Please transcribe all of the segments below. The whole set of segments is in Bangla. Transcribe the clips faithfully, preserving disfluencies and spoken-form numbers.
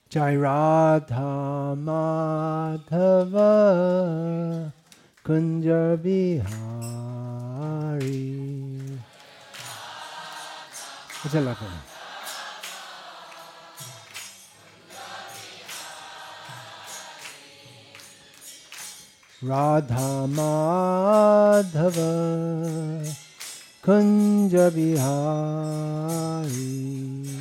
Jai Radha Madhava Kunja Bihari. अच्छा लगा Radha Madhava Kunja Bihari.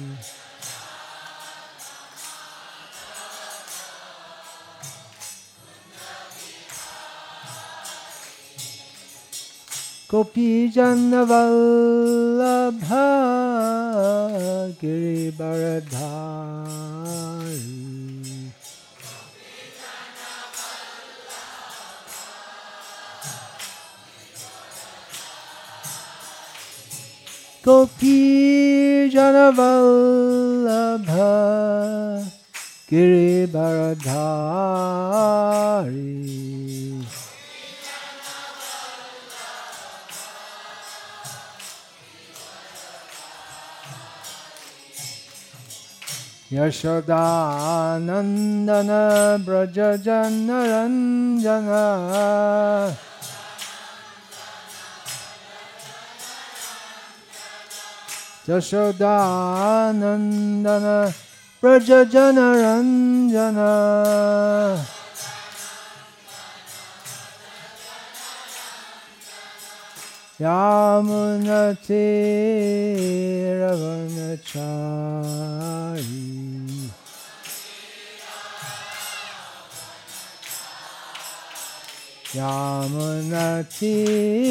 Gopi Jana Vallabha Girivaradhari. Gopi Jana Vallabha Girivaradhari. Yashoda Nandana Braja Jana Ranjana Yashoda Nandana Braja Jana Ranjana Yamunati Ravanachari. Yamunati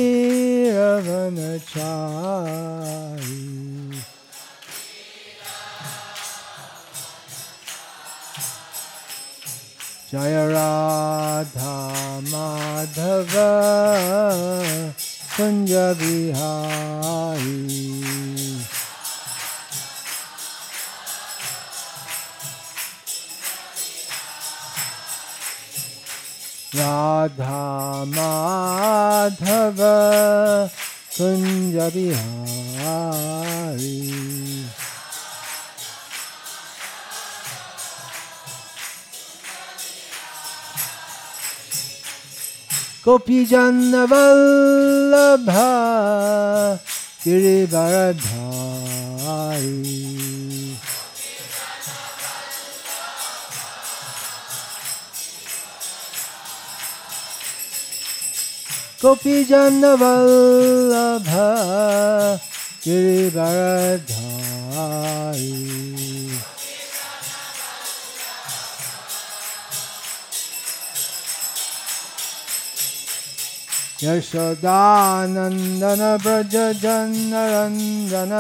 Ravanachari. Jaya Radha Madhava Kunja Bihari. Radha Madhava Kunja Bihari. Gopi Jana Vallabha Girivaradhari. Gopi Jana Vallabha Girivaradhari. Yashoda Nandana Braja Jana Ranjana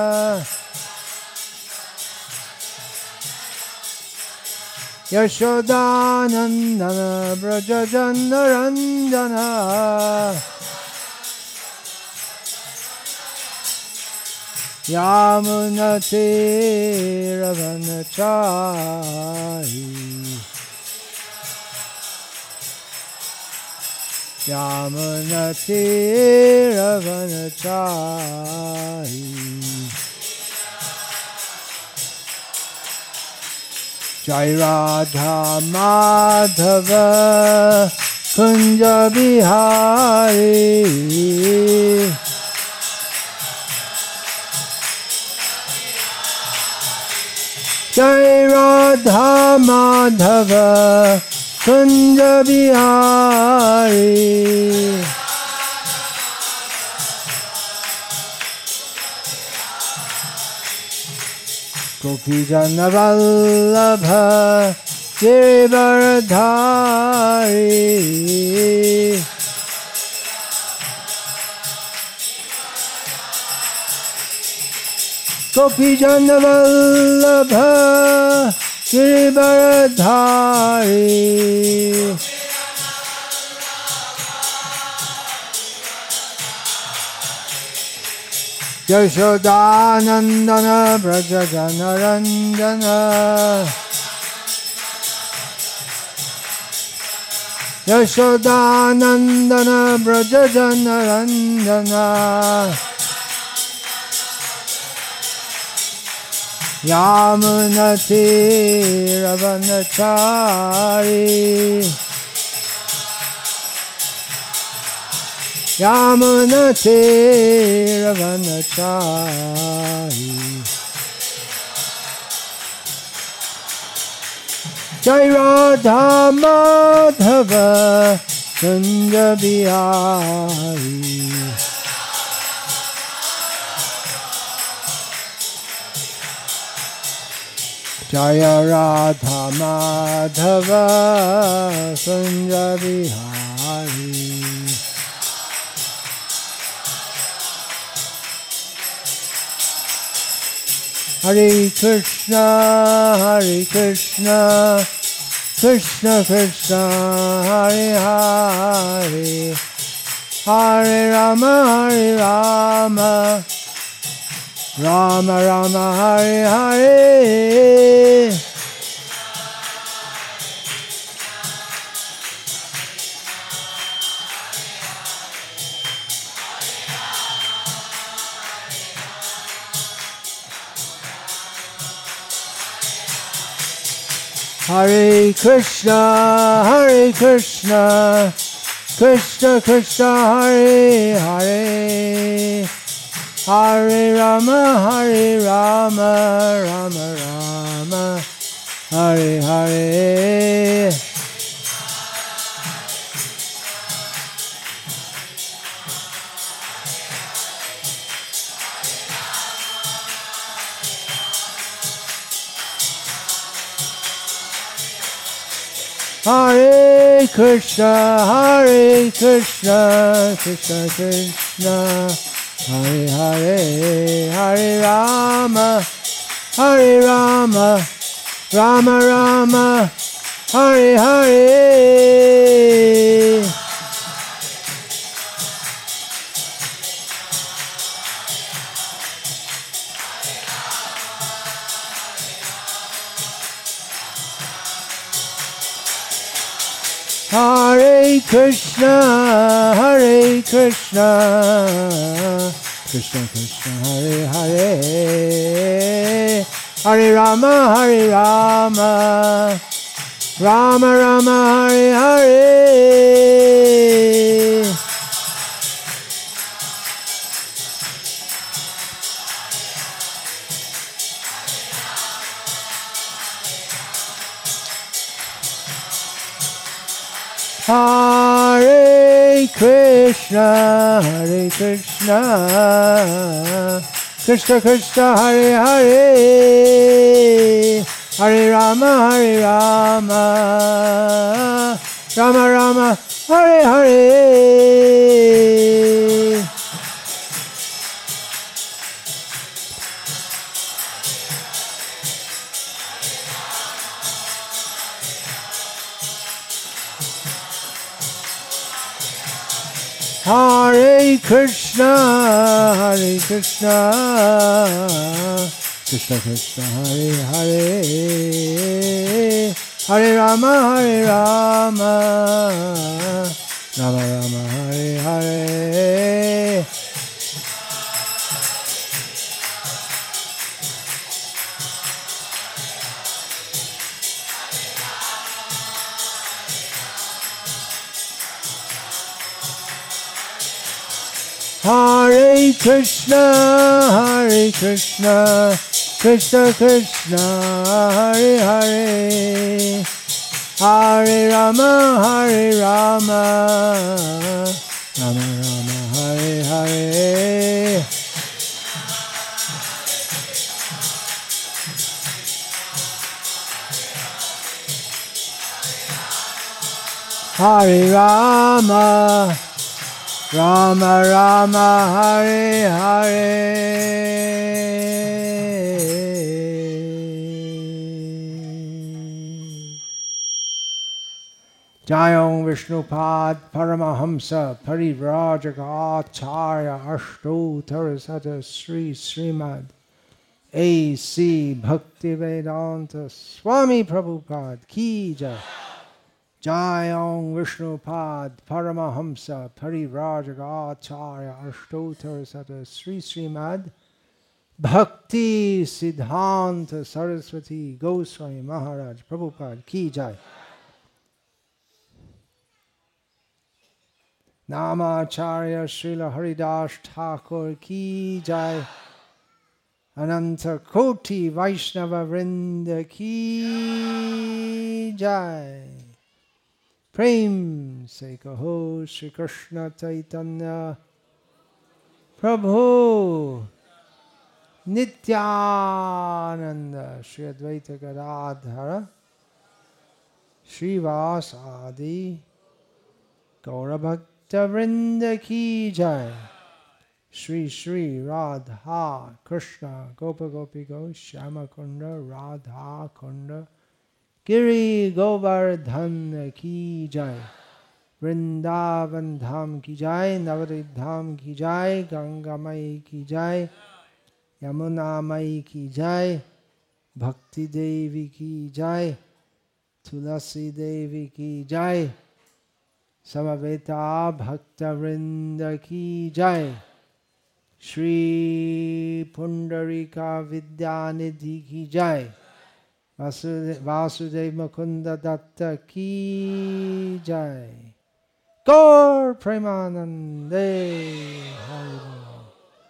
Yashoda Nandana Braja Jana Ranjana Yamunati Ravanachari. Yamunati Ravanachari. Jai Radha Madhava Kunja Bihari. Jai Radha Madhava Kunja Bihari. Gopi Jana Vallabha Girivaradhari. Gopi Jana Vallabha Girivaradhari. Yashoda Nandana Braja Jana Ranjana Yashoda Nandana Braja Jana Ranjana Yamunatiravanachari Yamunatiravanachari Jai Radha Madhava Kunja Bihari Jaya Radha Madhava Kunja Bihari Hare Krishna Hare Krishna Krishna Krishna Hare Hare Hare Rama Hare Rama Rama Rama Hare Hare Hare Krishna Hare Krishna Krishna Krishna Hare Hare Hare Rama Hare Rama Rama Rama Hare Hare Hare Krishna Hare Krishna Krishna Krishna Hare Hare Hare Rama Hare Rama Rama Rama Hare Hare Hare Krishna Hare Krishna Krishna Krishna Hare Hare Hare Rama Hare Rama Rama Rama Hare Hare Hare Krishna, Hare Krishna, Krishna Krishna, Hare Hare, Hare Rama, Hare Rama, Rama Rama, Hare Hare. Hare Krishna, Hare Krishna, Krishna Krishna, Hare Hare, Hare Rama, Hare Rama, Rama Rama, Hare Hare. Hare Krishna, Hare Krishna, Krishna Krishna, Hare Hare, Hare Rama, Hare Rama, Rama Rama, Hare Hare. Hare Rama, Rama Rama, Hare Hare. Jayong Vishnupad Paramahamsa Parivrajagacharya Ashtottara Sata Sri Srimad A C Bhaktivedanta Swami Prabhupada Ki Jai. Jayong Vishnupad Paramahamsa Parivrajagacharya Ashtottara Sata Sri Srimad Bhakti Siddhanta Saraswati Goswami Maharaj Prabhupada ki jai. Namacharya Srila Haridas Thakur ki jai. Ananta Koti Vaishnava Vrinda ki jai. Prem se kaho Shri Krishna Chaitanya Prabhu Nityananda Shri Advaita Gadadhara Srivas Adi Gaura Bhakta Vrinda ki jai. Shri Shri Radha Krishna Gopa Gopi Go Shama Kunda Radha Kunda Giri Govardhan ki jai. Vrindavan Dham ki jai. Navadvip Dham ki jai. Ganga Mai ki jai. Yamuna Mai ki jai. Bhakti Devi ki jai. Tulasi Devi ki jai. Samaveta Bhakta Vrinda ki jai. Shri Pundarika Vidyanidhi ki jai. Vasudev Mukunda Datta ki jai. Gaur Premanande Haribo.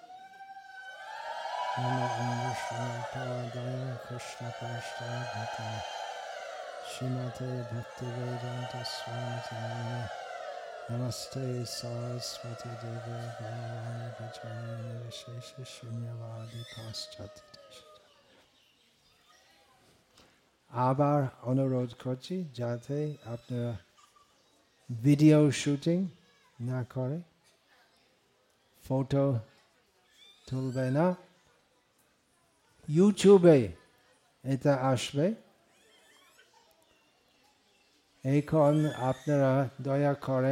Nama Vishnu Padaya Krishna Prasthaya Bhata Shrimate Bhakti Vedanta Swami Namaste Saraswati Devi Gaurani Vajrayani Vishesha Shunyavadi Paschati. আবার অনুরোধ করছি যাতে আপনারা ভিডিও শুটিং না করে, ফটো তুলবে না, ইউটিউবে এটা আসবে। এখন আপনারা দয়া করে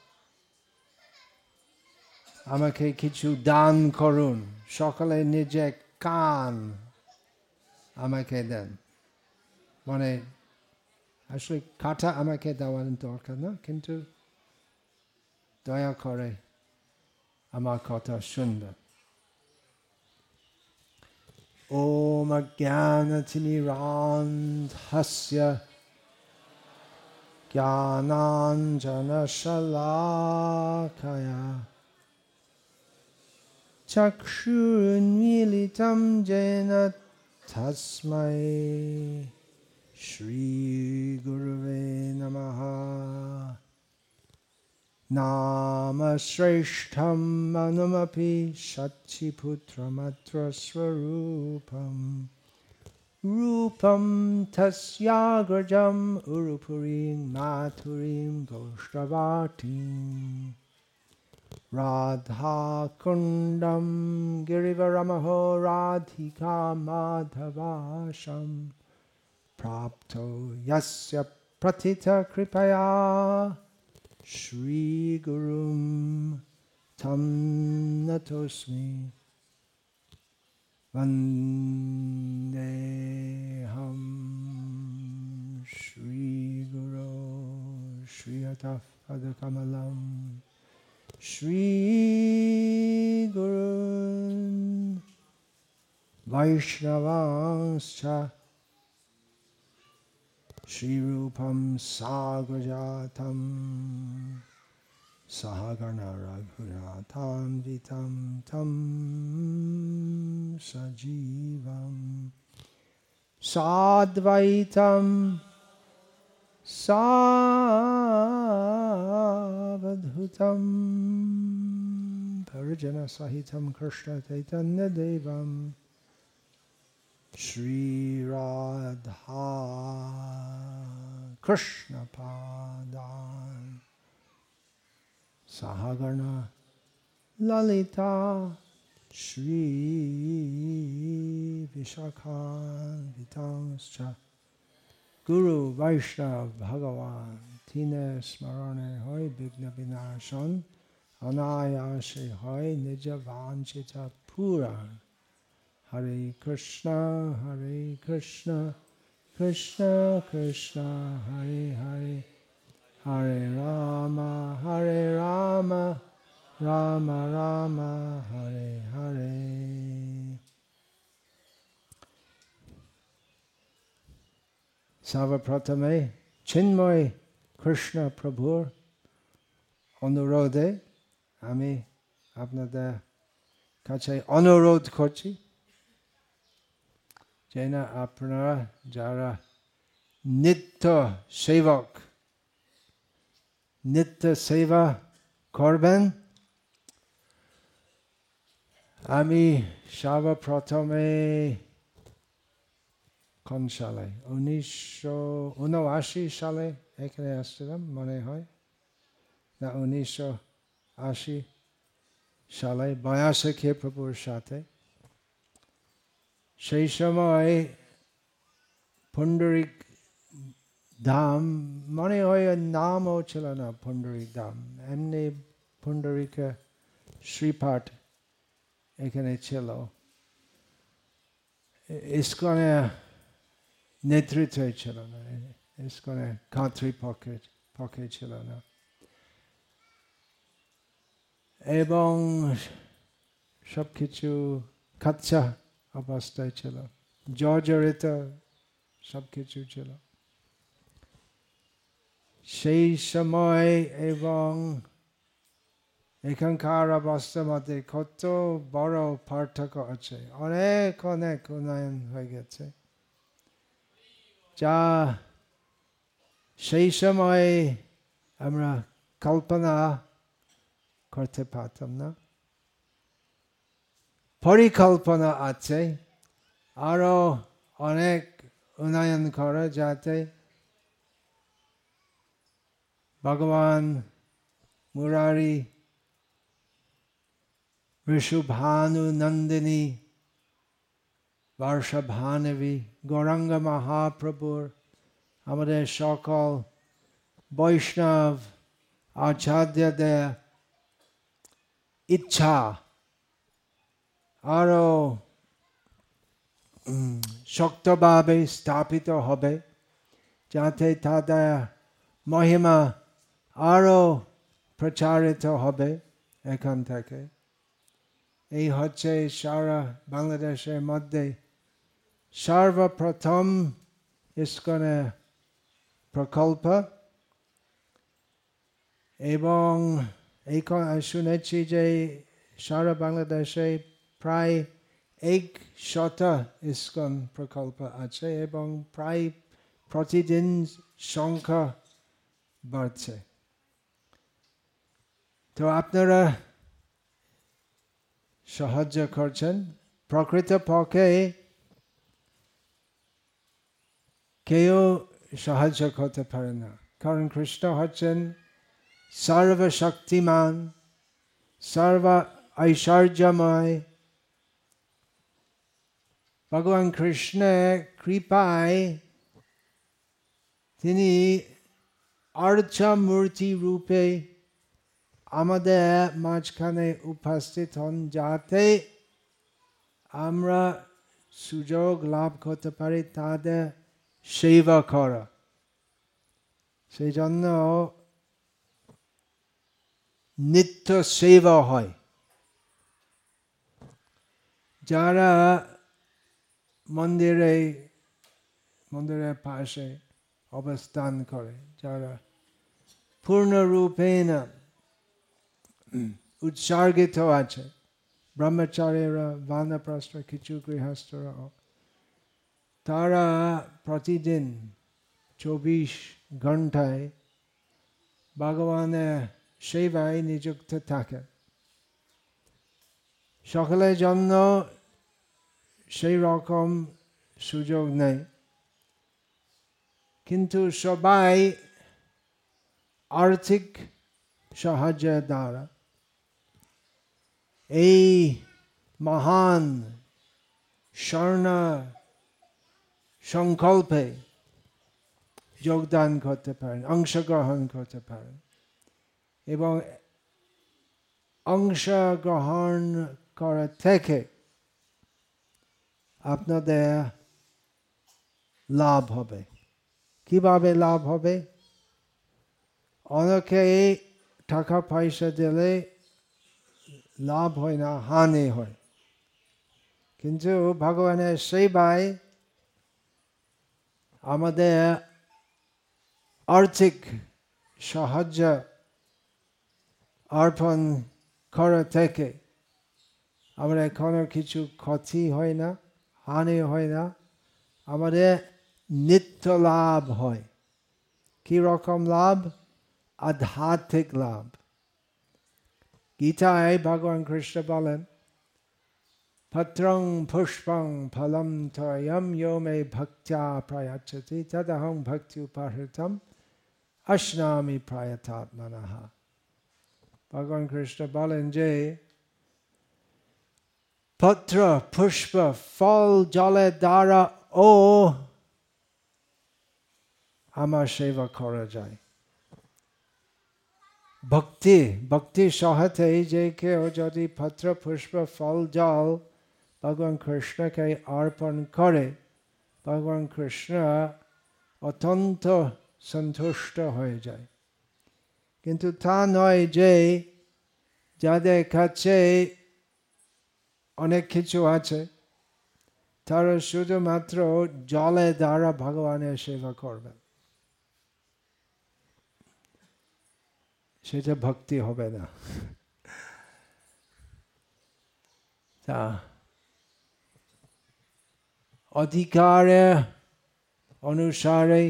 আমাকে কিছু দান করুন, সকালে নিজে কান আমাকে দেন। মানে আসলে কাটা আমাকে দেওয়ার দরকার না, কিন্তু দয়া করে আমার কথা শুনবেন। ওম অজ্ঞানতিমিরান্ধস্য জ্ঞানাঞ্জনশলাকয়া চক্ষুরুন্মীলিतं येन তস্मै Shri Gurave Namaha. Nama Shreshtham Manumapi Shachiputramatra Swarupam Rupam Tasyagrajam Urupurim Maturim Goshtavatim Radha Kundam Girivaramaho Radhika Madhavasham Prapto Yasya Pratita Kripaya Shri Gurum Tam Natosmi Vandeham Shri Guru Shri Ataf Adakamalam Shri Guru Vaishnavascha Shri Rupam Sagrajatam Sahagana Raghunathan Vitam Tam Sajivam Sadvaitam Savadhutam Parijana Sahitam Krishna Chaitanya Devam Shri Radha Krishna Padan Sahagana Lalita Shri Vishakhan Vitanscha Guru Vaishnav Bhagavan Tine Smarane Hoy Bigna Vinashon Anayashe Hoy Nija Vanchita Puran Hare Krishna, Hare Krishna, Krishna Krishna, Hare Hare, Hare Rama, Hare Rama, Rama Rama, Hare Hare. সর্বপ্রথমে চিন্ময় কৃষ্ণ প্রভুর অনুরোধে আমি আপনাদের কাছে অনুরোধ করছি যেন আপনারা যারা নিত্য সেবক নিত্য সেবা করবেন আমি সর্বপ্রথমে কোন সালে উনিশশো উনআশি সালে এখানে আসছিলাম মনে হয় না উনিশশো আশি সালে বয়াসখে প্রভুর সাথে সেই সময় পুণ্ডরিক ধাম মনে হয় নামও ছিল না পুণ্ডরিক ধাম এমনি পুণ্ডরিক শ্রীপাঠ এখানে ছিল ইসকনে নেতৃত্বে ছিল না ইসকনে কর্তৃপক্ষে পক্ষে ছিল না এবং সবকিছু কাঁচা অবস্থায় ছিল জর্জরিত সবকিছু ছিল সেই সময় এবং এখানকার অবস্থার মধ্যে কত বড় পার্থক্য আছে অনেক অনেক উন্নয়ন হয়ে গেছে যা সেই সময় আমরা কল্পনা করতে পারতাম না পরিকল্পনা আছে আরো অনেক উন্নয়ন করা যাতে ভগবান মুরারি ঋষুভানু নন্দিনী বর্ষভানবী গৌরাঙ্গ মহাপ্রভুর আমাদের সকল বৈষ্ণব আচার্যদের ইচ্ছা আরো শক্তভাবে স্থাপিত হবে যাতে তাদের মহিমা আরো প্রচারিত হবে এখান থেকে এই হচ্ছে সারা বাংলাদেশের মধ্যে সর্বপ্রথম ইসকনের প্রকল্প এবং এই শুনেছি যে সারা বাংলাদেশে প্রায় এক শত ইসকন প্রকল্প আছে এবং প্রায় প্রতিদিন সংখ্যা বাড়ছে তো আপনারা সাহায্য করছেন প্রকৃতপক্ষে কেউ সাহায্য করতে পারে না কারণ কৃষ্ণ হচ্ছেন সর্বশক্তিমান সর্ব ঐশ্বর্যময় ভগবান কৃষ্ণের কৃপায় তিনি অর্চমূর্তি রূপে আমাদের মাঝখানে উপস্থিত হন যাতে আমরা সুযোগ লাভ করতে পারি তাদের সেবা করা সেই জন্য নিত্য সেবা হয় যারা মন্দিরে মন্দিরের পাশে অবস্থান করে যারা পূর্ণরূপেণ উৎসর্গিত আছে ব্রহ্মচারীরা বানপ্রস্থ কিছু গৃহস্থরা তারা প্রতিদিন চব্বিশ ঘন্টায় ভগবানের সেবায় নিযুক্ত থাকে সকলের জন্য সেই রকম সুযোগ নেই কিন্তু সবাই আর্থিক সাহায্যের দ্বারা এই মহান স্বর্ণ সংকল্পে যোগদান করতে পারেন অংশগ্রহণ করতে পারেন এবং অংশগ্রহণ করা থেকে আপনাদের লাভ হবে কিভাবে লাভ হবে অনেকে টাকা পয়সা দিলে লাভ হয় না হানি হয় কিন্তু ভগবানের সেবায় আমাদের আর্থিক সাহায্য অর্পণ করা থেকে আমাদের কোনো কিছু ক্ষতি হয় না, হানি হয় না, আমাদের নিত্য লাভ হয়। কি রকম লাভ? আধ্যাত্মিক লাভ। গীতায় ভগবান কৃষ্ণ বলেন, পত্রং পুষ্পং ফলম তয়ম ইয়ো মে ভক্ত্যা প্রয়চ্ছতি তদহং ভক্তি উপাহৃতম অশ্নামি প্রয়তাত্মনঃ। ভগবান কৃষ্ণ বলেন যে পত্র, পুষ্প, ফল, জলের দ্বারা ও আমার সেবা করা যায়। ভক্তি ভক্তির সহায়তে যে কেউ যদি পত্র, পুষ্প, ফল, জল ভগবান কৃষ্ণকে অর্পণ করে, ভগবান কৃষ্ণ অত্যন্ত সন্তুষ্ট হয়ে যায়। কিন্তু তা নয় যে যাদের কাছে অনেক কিছু আছে তারা শুধুমাত্র জলের দ্বারা ভগবানের সেবা করবে, সেটা ভক্তি হবে না। তা অধিকারে অনুসারে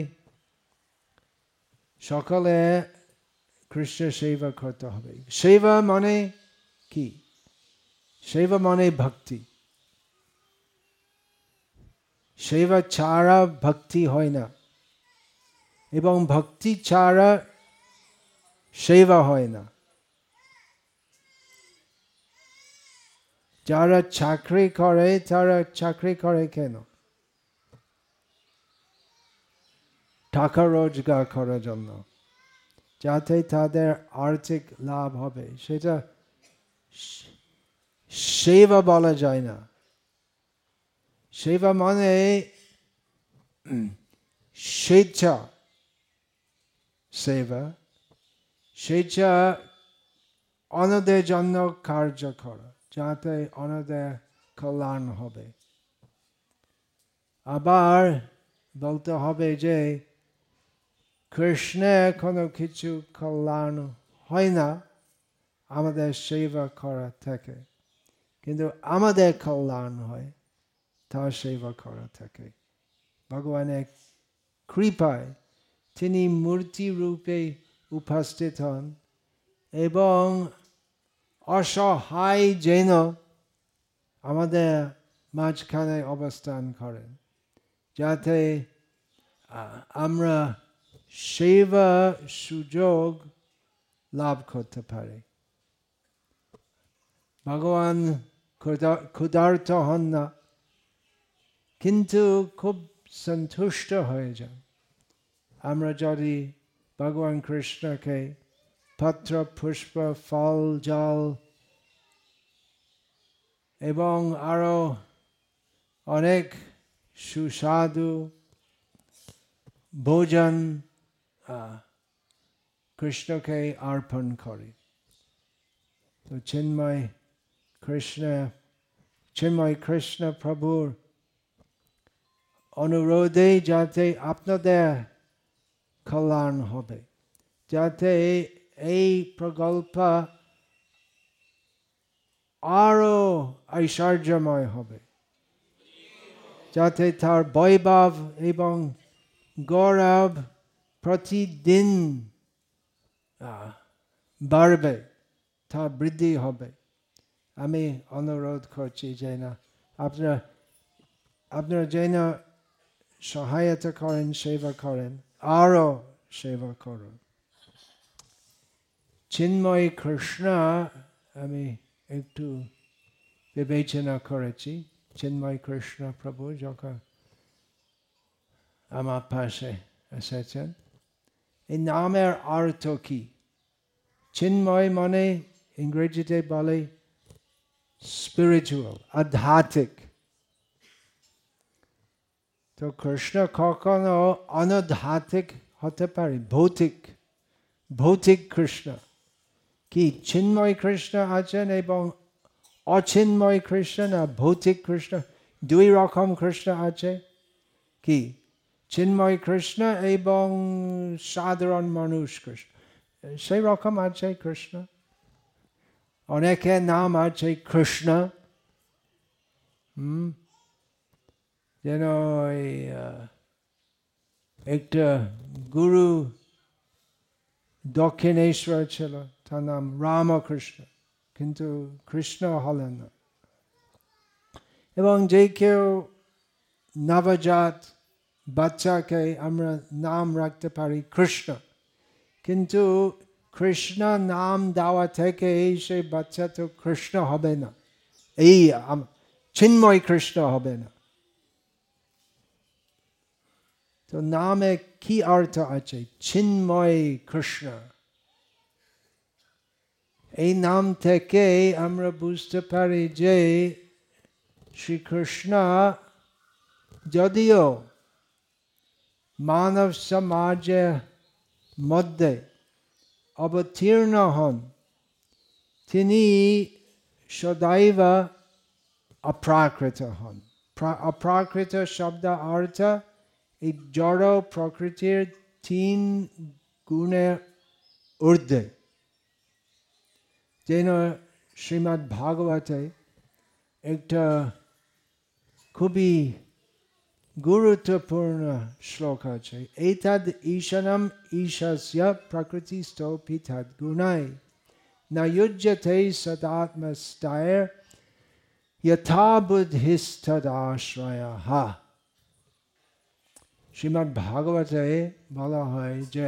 সকলে কৃষ্ণ সেবা করতে হবে। সেবা মানে কি? সেবা মানে ভক্তি। সেবা ছাড়া ভক্তি হয় না, এবং ভক্তি ছাড়া সেবা হয় না। যারা চাকরি করে তারা চাকরি করে কেন? টাকা রোজগার করার জন্য, যাতে তাদের আর্থিক লাভ হবে। সেটা সেবা বলা যায় না। সেবা মানে স্বেচ্ছা সেবা, স্বেচ্ছা অন্যদের জন্য কার্য করা, যাতে অন্যদের কল্যাণ হবে। আবার বলতে হবে যে কৃষ্ণের কোনো কিছু কল্যাণ হয় না আমাদের সেবা করা থেকে, কিন্তু আমাদের কল্যাণ হয় তার সেবা করা থেকে। ভগবানের কৃপায় তিনি মূর্তি রূপে উপস্থিত হন এবং অসহায় যেন আমাদের মাঝখানে অবস্থান করেন, যাতে আমরা সেবা সুযোগ লাভ করতে পারি। ভগবান ক্ষুধার্ত হন না, কিন্তু খুব সন্তুষ্ট হয়ে যান আমরা যদি ভগবান কৃষ্ণকে পত্র, পুষ্প, ফল, জল এবং আরো অনেক সুস্বাদু ভোজন কৃষ্ণকে অর্পণ করি। তো চিন্ময় কৃষ্ণ চিন্ময় কৃষ্ণ প্রভুর অনুরোধে যাতে আপনাদের কল্যাণ হবে, যাতে এই প্রকল্প আরো ঐশ্বর্যময় হবে, যাতে তার বৈভব এবং গৌরব প্রতিদিন বাড়বে, তা বৃদ্ধি হবে। আমি অনুরোধ করছি যে না আপনারা আপনারা যেন সহায়তা করেন, সেবা করেন, আরো সেবা করুন। চিন্ময় কৃষ্ণ আমি একটু বিবেচনা করেছি। চিন্ময় কৃষ্ণ প্রভু যখন আমার পাশে এসেছেন, এই নামের অর্থ কি? চিন্ময় মানে ইংরেজিতে বলে স্পিরিচুয়াল, আধ্যাত্মিক। তো কৃষ্ণ কখনো অনাধ্যাত্মিক হতে পারে, ভৌতিক ভৌতিক কৃষ্ণ কি? চিন্ময় কৃষ্ণ আছেন এবং অচিন্ময় কৃষ্ণ না ভৌতিক কৃষ্ণ, দুই রকম কৃষ্ণ আছে। কি? চিন্ময় কৃষ্ণ এবং সাধারণ মানুষ কৃষ্ণ, সেই রকম আছে কৃষ্ণ। অনেকের নাম আছে কৃষ্ণ, হম যেন একটা গুরু দক্ষিণেশ্বর ছিল, তার নাম রামকৃষ্ণ, কিন্তু কৃষ্ণ হলেন না। এবং যে কেউ নবজাত বাচ্চাকে আমরা নাম রাখতে পারি কৃষ্ণ, কিন্তু কৃষ্ণ নাম দেওয়া থেকে সেই বাচ্চা তো কৃষ্ণ হবে না, এই চিন্ময় কৃষ্ণ হবে না। তো নামে কি অর্থ আছে? চিন্ময় কৃষ্ণ। এই নাম থেকে আমরা বুঝতে পারি যে শ্রীকৃষ্ণ যদিও মানব সমাজের মধ্যে অবতীর্ণ হন, তিনি সদৈব অপ্রাকৃত হন। অপ্রাকৃত শব্দ অর্থ এই জড় প্রকৃতির তিন গুণের ঊর্ধ্বে। যেন শ্রীমদ্ ভাগবতে একটা খুবই গুরুত্বপূর্ণ শ্লোক আছে, এতদ ঈশানম ঈশস্য প্রকৃতিস্থো পিতদ গুণাই ন যুজ্যতে সদাত্মস্থায় যথা বুদ্ধিস্তদাশ্রয়ঃ। শ্রীমদ্ ভাগবতে বলা হয় যে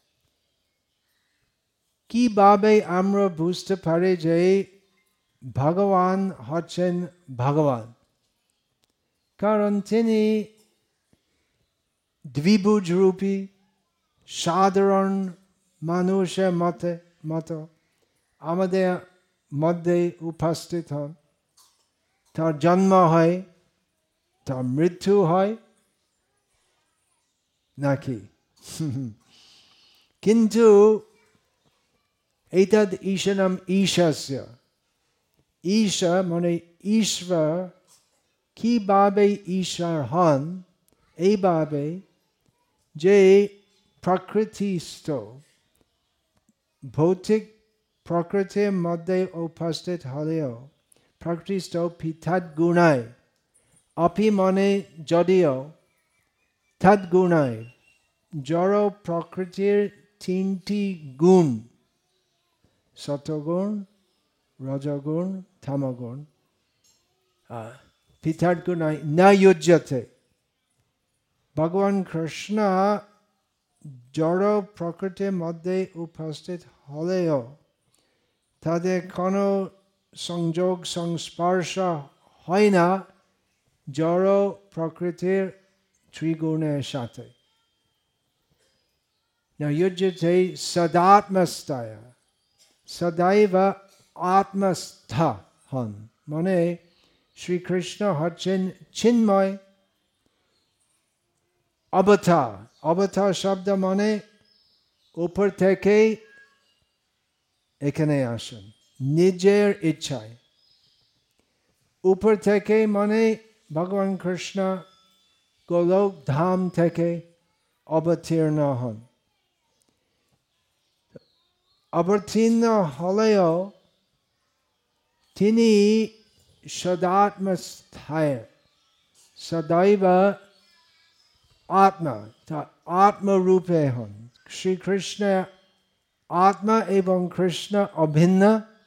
কিভাবে আমরা বুঝতে পারি যে ভগবান হচ্ছেন ভগবান, কারণ তিনি দ্বিভুজ রূপী, সাধারণ মানুষের মতে মতো আমাদের মধ্যে উপস্থিত হন। তার জন্ম হয়, তার মৃত্যু হয় নাকি? কিন্তু এতদ ঈশানম ঈশস্য, ঈশা মানে ঈশ্বর, কিভাবে ঈশ্বর হন? এইভাবে যে প্রকৃতিস্থ, ভৌতিক প্রকৃতির মধ্যে উপস্থিত হলেও প্রকৃতিস্থ পিতদ গুণায়, অপি মনে যদিও তদ্গুণায়, জড় প্রকৃতির তিনটি গুণ, সত্ত্বগুণ, রজগুণ, তমগুণ, পিতদ গুণায় ন যুজ্যতে। ভগবান কৃষ্ণ জড় প্রকৃতির মধ্যে উপস্থিত হলেও তাদের কোনো সংযোগ সংস্পর্শ হয় না জড় প্রকৃতির ত্রিগুণের সাথে। না যুজ্যতে সদাত্মস্থায়, সদৈব আত্মস্থ হন, মানে শ্রীকৃষ্ণ হচ্ছেন চিন্ময় অবতার। অবতার শব্দ মানে উপর থেকে এখানে আসেন নিজের ইচ্ছায়। উপর থেকে মানে ভগবান কৃষ্ণ গোলক ধাম থেকে অবতীর্ণ হন। অবতীর্ণ হলেও তিনি সদাত্মস্থায়, সদৈব আত্মা, আত্মরূপে হন। শ্রীকৃষ্ণ আত্মা এবং কৃষ্ণ অভিন্ন।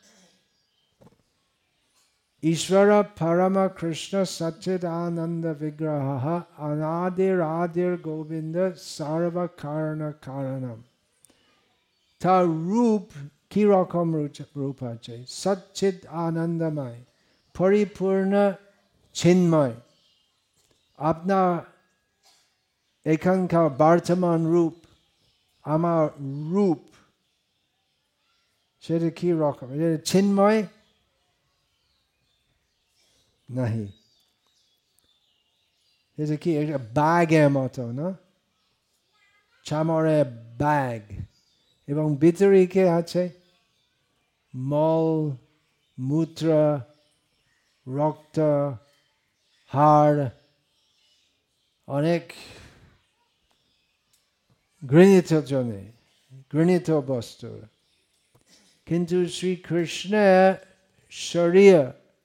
ঈশ্বর পরম কৃষ্ণ সচ্চিদানন্দ বিগ্রহ অনাদির আদির গোবিন্দ সর্ব কারণ কারণম। তার রূপ কি রকম রূপ আছে? সচ্চিদ আনন্দময়, পরিপূর্ণ চিন্ময়। আপনার এখানকার বর্তমান রূপ, আমার রূপ, সেটা কি রকম? এটা চিন্ময় নাহি, এটা কি একটা ব্যাগের মতো, না? চামড়ের ব্যাগ, এবং ভিতরে কে আছে? মল, মূত্র, রক্ত, হাড়, অনেক ঘৃণিত জনে, ঘৃণিত বস্তু। কিন্তু শ্রীকৃষ্ণের শরীর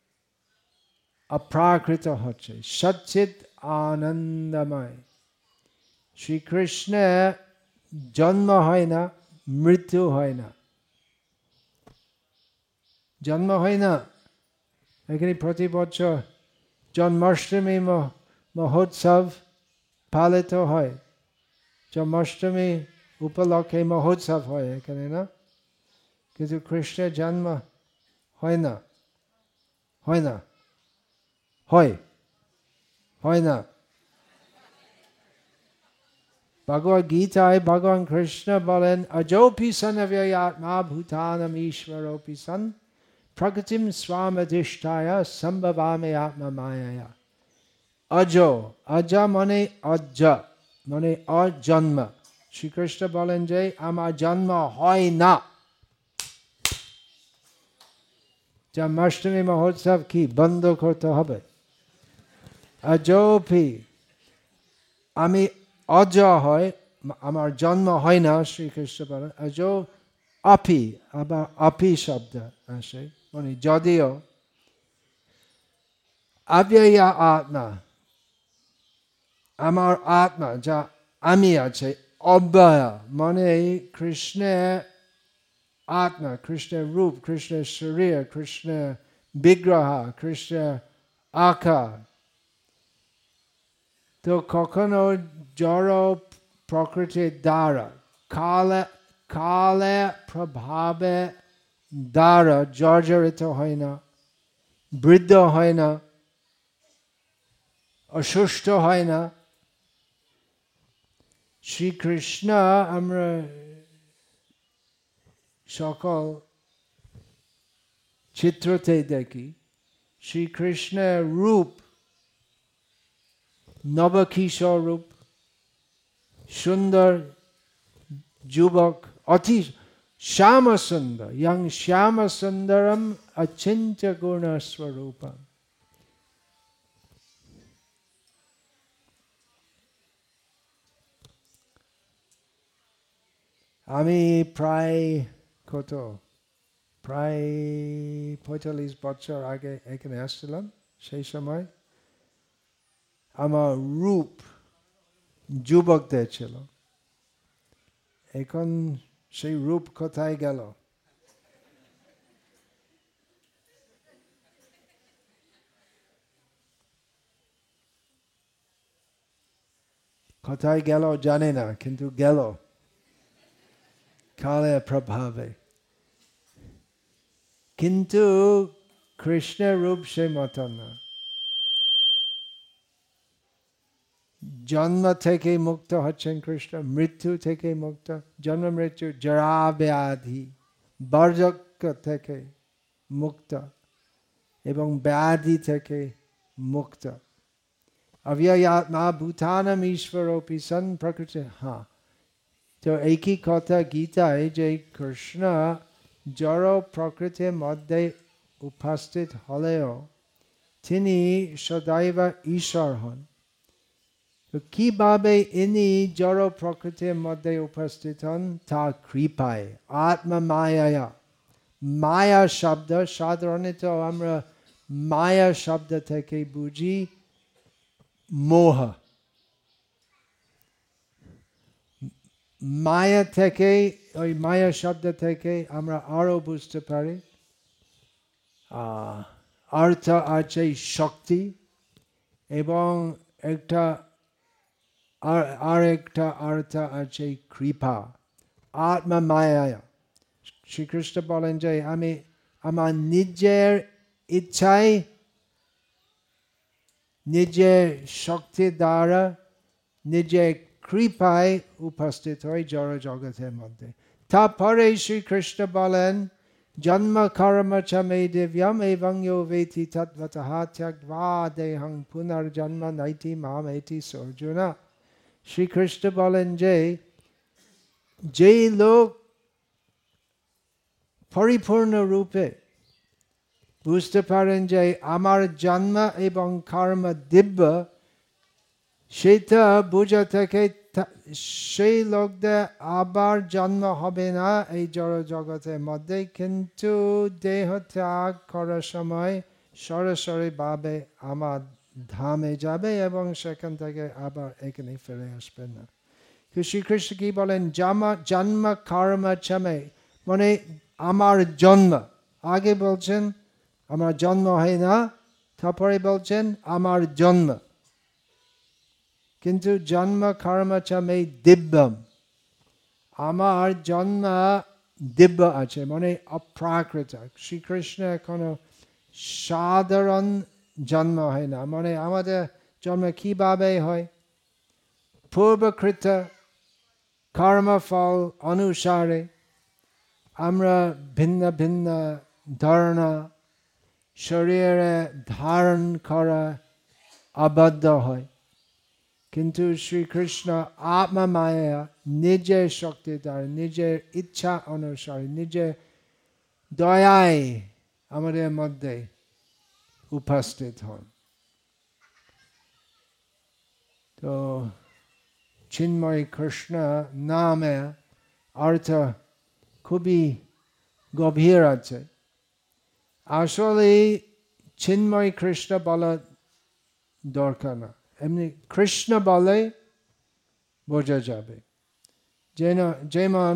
অপ্রাকৃত হচ্ছে, সচ্চিৎ আনন্দময়। শ্রীকৃষ্ণের জন্ম হয় না, মৃত্যু হয় না। জন্ম হয় না, এখানে প্রতি বছর জন্মাষ্টমী মহোৎসব পালিত হয়। জন্মাষ্টমী উপলক্ষে মহোৎসব হয় এখানে, না? কিন্তু কৃষ্ণের জন্ম হয় না, হয় না, হয় হয় না। ভগবদ গীতায় ভগবান কৃষ্ণ বলেন, অজোপি সন অব্যয়াত্মা ভূতানাম ঈশ্বরোপি সন প্রকৃতিম স্বামধিষ্ঠায় সম্ভবামি আত্মা মায়া। অজ, অজ মানে অজ, মানে অজন্ম। শ্রীকৃষ্ণ বলেন যে আমার জন্ম হয় না। জন্মাষ্টমী মহোৎসব কি বন্ধ করতে হবে? অজোপি, আমি অজ হয়, আমার জন্ম হয় না। শ্রীকৃষ্ণ বলেন অজো আপি, আবার আপি শব্দ আসে, মানে যদিও। অব্যয়া আত্মা, আমার আত্মা যা আমি আছে, অব্যয় মানে কৃষ্ণের আত্মা, কৃষ্ণের রূপ, কৃষ্ণের শরীর, কৃষ্ণের বিগ্রহ, কৃষ্ণের আকার। তো কখনো জড় প্রকৃতির দ্বারা, কালে কালে প্রভাবে দ্বারা জর্জরিত হয় না, বৃদ্ধ হয় না, অসুস্থ হয় না। শ্রীকৃষ্ণ আমরা সকল চিত্রতে দেখি, শ্রীকৃষ্ণের রূপ নবকিশোর রূপ, সুন্দর যুবক, অতি শ্যাম সুন্দর, ইয়ং শ্যাম সুন্দরম অচিন্ত্য গুণ স্বরূপম। আমি প্রায় কত প্রায় পঁয়তাল্লিশ বছর আগে এখানে আসছিলাম। সেই সময় আমার রূপ যুবকদের ছিল, এখন সেই রূপ কোথায় গেল? কোথায় গেল জানে না, কিন্তু গেল কালের প্রভাবে। কিন্তু কৃষ্ণের রূপ সে মতো না। জন্ম থেকে মুক্ত হচ্ছেন কৃষ্ণ, মৃত্যু থেকে মুক্ত, জন্ম মৃত্যু জরা ব্যাধি বার্ধক্য থেকে মুক্ত এবং ব্যাধি থেকে মুক্ত। অব্যয়াত্মা ভূতানাম ঈশ্বরোপি সন প্রকৃতি। হ্যাঁ, তো একই কথা গীতায় যে কৃষ্ণ জড় প্রকৃতির মধ্যে উপস্থিত হলেও তিনি সদৈব ঈশ্বর হন। তো কিভাবে ইনি জড় প্রকৃতির মধ্যে উপস্থিত হন? তা কৃপায়, আত্মা মায়া। মায়া শব্দ সাধারণত আমরা মায়া শব্দ থেকে বুঝি মোহ। মায়া থেকে, ওই মায়া শব্দ থেকে আমরা আরো বুঝতে পারি অর্থ আছে শক্তি, এবং একটা আর একটা অর্থ আছে কৃপা। আত্মা মায়া। শ্রীকৃষ্ণ বলেন যে আমি আমার নিজের ইচ্ছায়, নিজের শক্তি দ্বারা, নিজের কৃপায় উপস্থিত হয় জড় জগতের মধ্যে। তারপরে শ্রীকৃষ্ণ বলেন জন্ম কর্ম চ মে দিব্যম এবং ইয়ো বেতি তদ্বতঃ ত্যক্ত্বা দেহং পুনর্জন্ম নৈতি মামেতি অর্জুন। শ্রীকৃষ্ণ বলেন যে যে লোক পরিপূর্ণ রূপে বুঝতে পারেন যে আমার জন্ম এবং কর্ম দিব্য, সেটা বোঝা থেকে সেই লোকদের আবার জন্ম হবে না এই জড় জগতের মধ্যে, কিন্তু দেহ ত্যাগ করার সময় সরাসরি ভাবে আমার ধামে যাবে এবং সেখান থেকে আবার এখানে ফিরে আসবে না। শ্রীকৃষ্ণ কি বলেন? জন্ম কর্ম চমে, মানে আমার জন্ম, আগে বলছেন আমার জন্ম হয় না, তারপরে বলছেন আমার জন্ম, কিন্তু জন্ম কর্ম চমে দিব্যম, আমার জন্ম দিব্য আছে, মানে অপ্রাকৃত। শ্রীকৃষ্ণ কোনো সাধারণ জন্ম হয় না, মানে আমাদের জন্ম কিভাবে হয়? পূর্বকৃত কর্মফল অনুসারে আমরা ভিন্ন ভিন্ন ধারণা শরীরে ধারণ করা আবদ্ধ হয়, কিন্তু শ্রীকৃষ্ণ আত্মা মায়া নিজের শক্তি দ্বারা, নিজের ইচ্ছা অনুসারে, নিজের দয়ায় আমাদের মধ্যে উপস্থিত হন। তো চিন্ময় কৃষ্ণ নামে অর্থ খুবই গভীর আছে। আসলে চিন্ময় কৃষ্ণ বলা দরকার না, এমনি কৃষ্ণ বলে বোঝা যাবে। যেন যেমন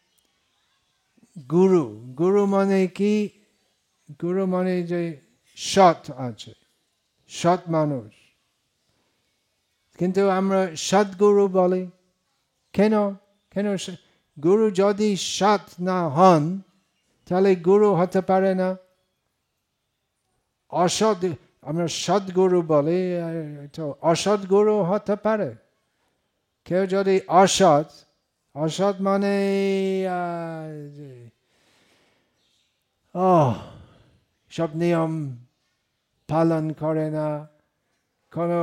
গুরু, গুরু মানে কি? গুরু মানে যে সৎ আছে, সৎ মানুষ, কিন্তু আমরা সদ্গুরু বলি কেন? কেন? গুরু যদি সৎ না হন তাহলে গুরু হতে পারে না। অসৎ, আমরা সদ্গুরু বলি, তো অসৎ গুরু হতে পারে। কেউ যদি অসৎ, অসৎ মানে ও সব নিয়ম পালন করে না, কোনো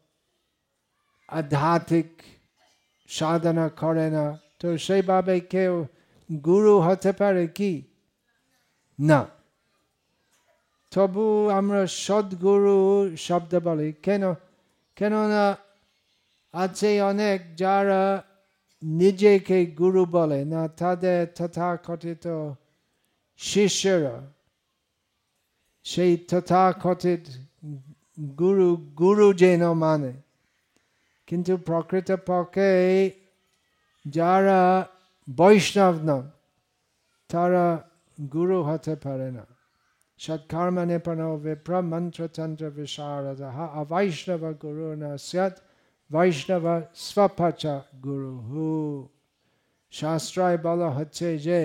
আধ্যাত্মিক সাধনা করে না, তো সেইভাবে কেউ গুরু হতে পারে কি? না। তবু আমরা সদ্গুরু শব্দ বলি কেন? কেননা আছে অনেক যারা নিজেকে গুরু বলে না, তাদের তথাকথিত শিষ্যরা সেই তথাকথিত গুরু গুরু যেন মানে, কিন্তু প্রকৃতপক্ষে যারা বৈষ্ণব নন তারা গুরু হতে পারে না। সৎকর্ম নিপুণো বিপ্র মন্ত্রতন্ত্র বিশারদঃ অবৈষ্ণব গুরু ন স্যাৎ বৈষ্ণব স্বপচ গুরু। শাস্ত্রায় বলা হচ্ছে যে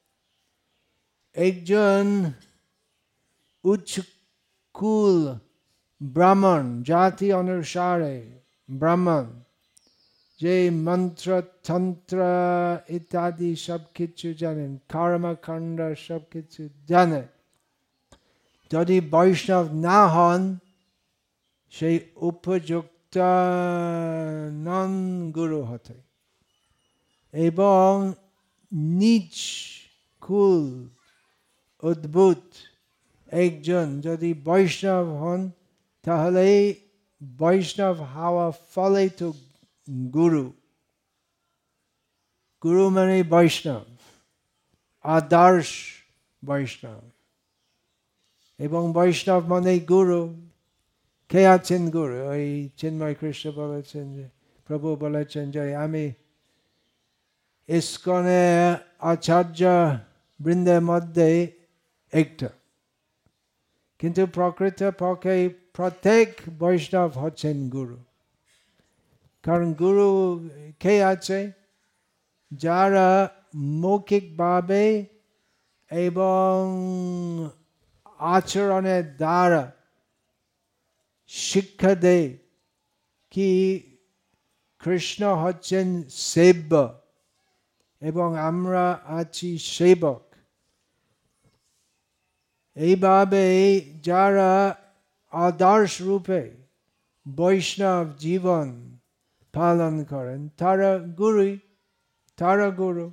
একজন উচ্চকুল ব্রাহ্মণ, জাতি অনুসারে ব্রাহ্মণ, যে মন্ত্র তন্ত্র ইত্যাদি সব কিছু জানেন, কর্মকাণ্ড সব কিছু জানে, যদি বৈষ্ণব না হন সেই উপযুক্ত নন গুরু হতে। এবং নিজ কুল অদ্ভুত একজন যদি বৈষ্ণব হন তাহলে বৈষ্ণব হওয়া ফলে তো গুরু, গুরু মানে বৈষ্ণব, আদর্শ বৈষ্ণব। এবং বৈষ্ণব মানে গুরু। কে আছেন গুরু? ওই চিন্ময় কৃষ্ণ বলেছেন যে, প্রভু বলেছেন যে আমি ইস্কনে আচার্য বৃন্দের মধ্যে একটা, কিন্তু প্রকৃত পক্ষে প্রত্যেক বৈষ্ণব হচ্ছেন গুরু। কারণ গুরু কে আছে? যারা মৌখিকভাবে এবং আচরণের দ্বারা শিক্ষা দেয় কি কৃষ্ণ হচ্ছেন সেব্য এবং আমরা আছি সেবক। এইভাবে যারা আদর্শ রূপে বৈষ্ণব জীবন পালন করেন তারা গুরুই, তারা গুরু।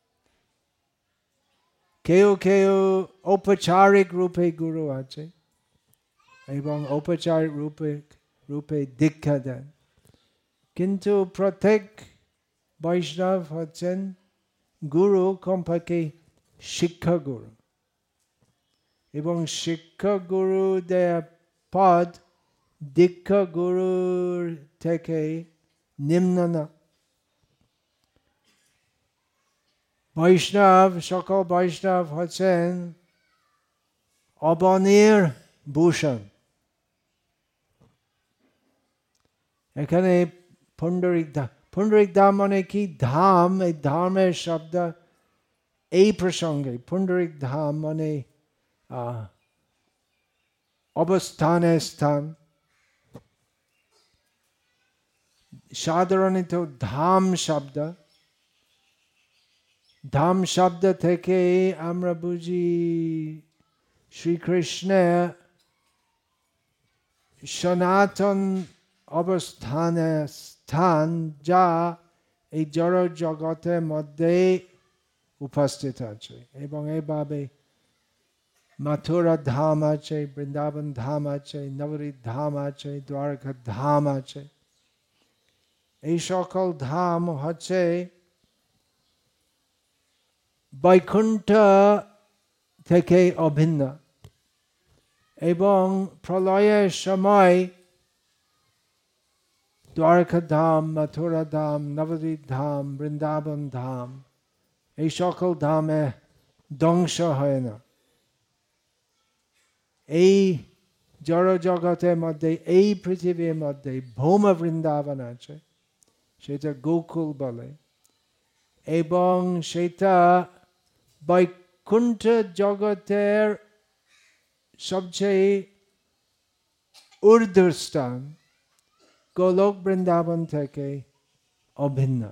কেউ কেউ ঔপচারিক রূপে গুরু আছে এবং ঔপচারিক রূপে রূপে দীক্ষা দেন, কিন্তু প্রত্যেক বৈষ্ণব হচ্ছেন গুরু, কমপক্ষে শিক্ষা গুরু, এবং শিক্ষা গুরু দেয়া পদ দীক্ষা গুরুর থেকে নিম্ন না। বৈষ্ণব, সকল বৈষ্ণব হচ্ছেন অবনীর ভূষণ। এখানে পুণ্ডরিক ধাম, পুণ্ডরিক ধাম মানে কি? ধাম, এই ধামের শব্দ এই প্রসঙ্গে। পুণ্ডরিক ধাম মানে অবস্থানের স্থান। সাধারণত ধাম শব্দ, ধাম শব্দ থেকে আমরা বুঝি শ্রীকৃষ্ণের সনাতন অবস্থানের স্থান, যা এই জড় জগতের মধ্যে উপস্থিত আছে। এবং এইভাবে মথুরা ধাম আছে, বৃন্দাবন ধাম আছে, নবদ্বীপ ধাম আছে, দ্বারকা ধাম আছে। এই সকল ধাম হচ্ছে বৈকুণ্ঠ থেকে অভিন্ন, এবং প্রলয়ের সময় দ্বারকা ধাম, মথুরা ধাম, নবদ্বীপ ধাম, বৃন্দাবন ধাম, এই সকল ধামে ধ্বংস হয় না। এই জড় জগতের মধ্যে, এই পৃথিবীর মধ্যে ভৌম বৃন্দাবন আছে, সেটা গোকুল বলে, এবং সেটা বৈকুণ্ঠ জগতের সবচেয়ে ঊর্ধ্বস্থান, গোলক বৃন্দাবন থেকে অভিন্ন।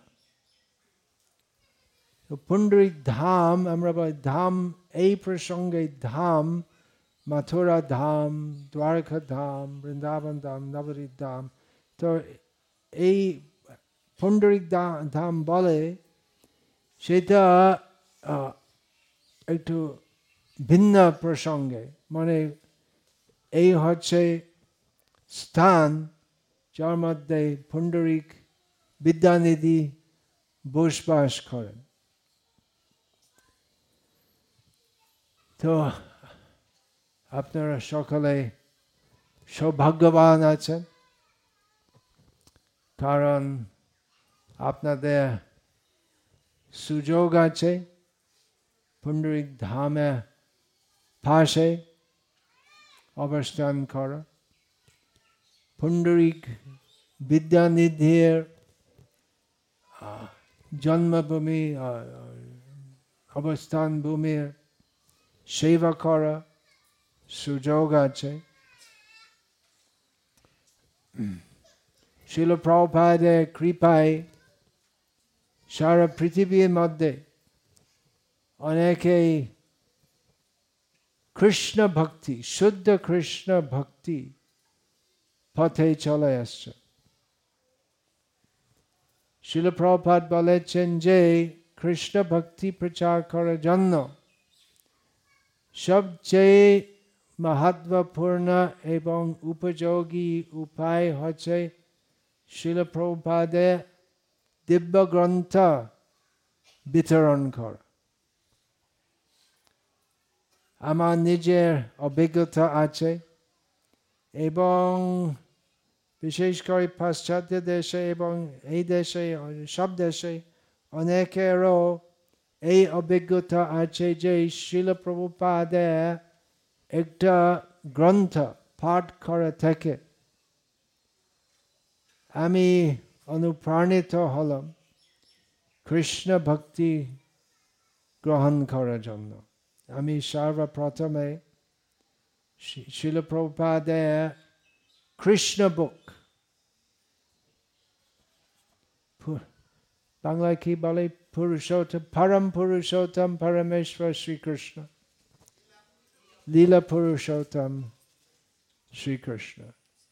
পুণ্ডরিক ধাম, আমরা বলি ধাম এই প্রসঙ্গে ধাম, মথুরা ধাম, দ্বারকা ধাম, বৃন্দাবন ধাম, নবদ্বীপ ধাম। তো এই পুণ্ডরিক ধাম বলে সেটা একটু ভিন্ন প্রসঙ্গে, মানে এই হচ্ছে স্থান যার মধ্যে পুণ্ডরিক বিদ্যানিধি বসবাস করেন। তো আপনারা সকলে সৌভাগ্যবান আছেন, কারণ আপনাদের সুযোগ আছে পুণ্ডরিক ধামে পাশে অবস্থান করা। পুণ্ডরিক বিদ্যানিধির জন্মভূমি, অবস্থান ভূমির সেবা করা সুযোগ আছে। শিল প্রভুপাদের কৃপায় সারা পৃথিবীর মধ্যে অনেকেই কৃষ্ণ ভক্তি, শুদ্ধ কৃষ্ণ ভক্তি পথে চলে আসছে। শিল প্রভুপাদ বলেছেন যে কৃষ্ণ ভক্তি প্রচার করার জন্য সবচেয়ে মহত্বপূর্ণ এবং উপযোগী উপায় হচ্ছে শিল প্রভুপাদের দিব্য গ্রন্থ বিতরণ করা। আমার নিজের অভিজ্ঞতা আছে, এবং বিশেষ করে পাশ্চাত্য দেশে এবং এই দেশে, সব দেশে অনেকেরও এই অভিজ্ঞতা আছে যে শিল প্রভুপাদের একটা গ্রন্থ পাঠ করা থেকে আমি অনুপ্রাণিত হলাম কৃষ্ণ ভক্তি গ্রহণ করার জন্য। আমি সর্বপ্রথমে শিল প্রভুপাদের কৃষ্ণ বুক, বাংলায় কি বলে, পুরুষোত্তম, পরম পুরুষোত্তম পরমেশ্বর শ্রীকৃষ্ণ, লীলা পুরুষোত্তম শ্রীকৃষ্ণ,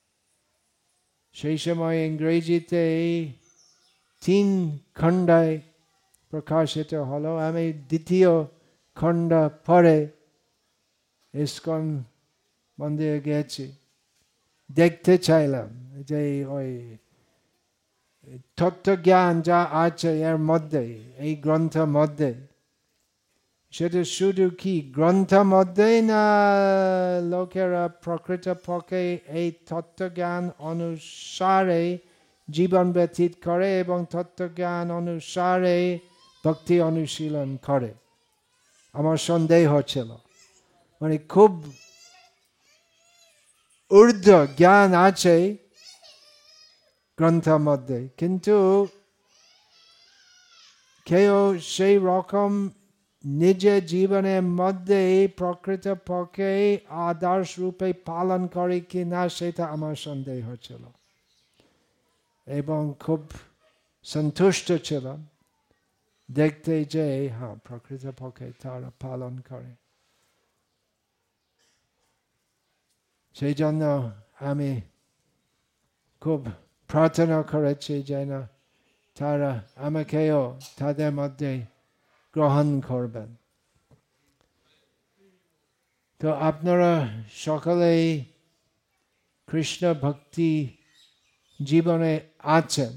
সেই সময় ইংরেজিতে তিন খণ্ডায় প্রকাশিত হলো। আমি দ্বিতীয় খণ্ড পরে ইস্কন মন্দিরে গেছি, দেখতে চাইলাম যে ওই তত্ত্বজ্ঞান যা আছে এর মধ্যে, এই গ্রন্থের মধ্যে, সেটা শুধু কি গ্রন্থের মধ্যে না লোকেরা প্রকৃতপক্ষে এই তত্ত্বজ্ঞান অনুসারে জীবন ব্যতীত করে এবং তত্ত্বজ্ঞান অনুসারে ভক্তি অনুশীলন করে? আমার সন্দেহ হচ্ছিল। মানে খুব ঊর্ধ্ব জ্ঞান আছে গ্রন্থের মধ্যে, কিন্তু কেউ সেই রকম নিজের জীবনের মধ্যে প্রকৃতপক্ষে আদর্শ রূপে পালন করে কি না সেটা আমার সন্দেহ হচ্ছিল, এবং খুব সন্তুষ্ট ছিলাম দেখতে যে হ্যাঁ প্রকৃতপক্ষে তারা পালন করে। সেই জন্য আমি খুব প্রার্থনা করেছি যেন তারা আমাকেও তাদের মধ্যে গ্রহণ করবেন। তো আপনারা সকলেই কৃষ্ণ ভক্তি জীবনে আছেন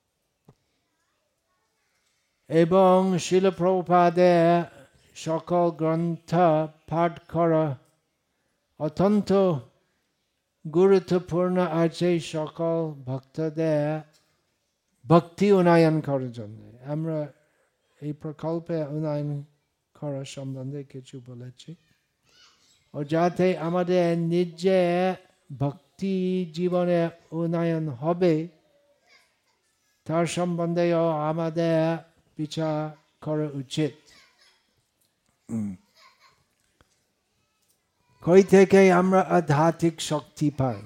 এবং শিল প্রভুপাদের সকল গ্রন্থ পাঠ করা অত্যন্ত গুরুত্বপূর্ণ আছে সকল ভক্তদের ভক্তি উন্নয়ন করার জন্য। আমরা এই প্রকল্পে উন্নয়ন করার সম্বন্ধে কিছু বলেছি, ও যাতে আমাদের নিজের ভক্তি জীবনে উন্নয়ন হবে তার সম্বন্ধেও আমাদের বিচার করা উচিত। কই থেকে আমরা আধ্যাত্মিক শক্তি পাই?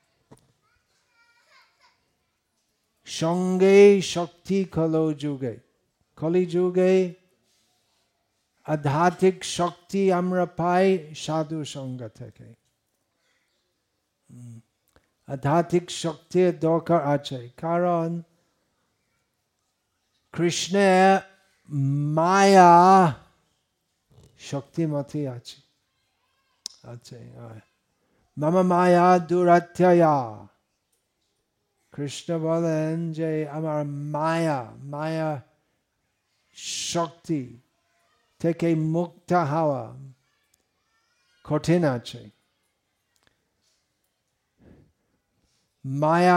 সঙ্গে শক্তি কলিযুগে। কলিযুগে আধ্যাত্মিক শক্তি আমরা পাই সাধু সঙ্গ থেকে। আধ্যাত্মিক শক্তির দরকার আছে, কারণ কৃষ্ণের মায়া শক্তিমতী আছে আছে মামা মায়া দুরাত্যয়া। কৃষ্ণ বলেন যে আমার মায়া মায়া শক্তি থেকে মুক্ত হওয়া কঠিন আছে। মায়া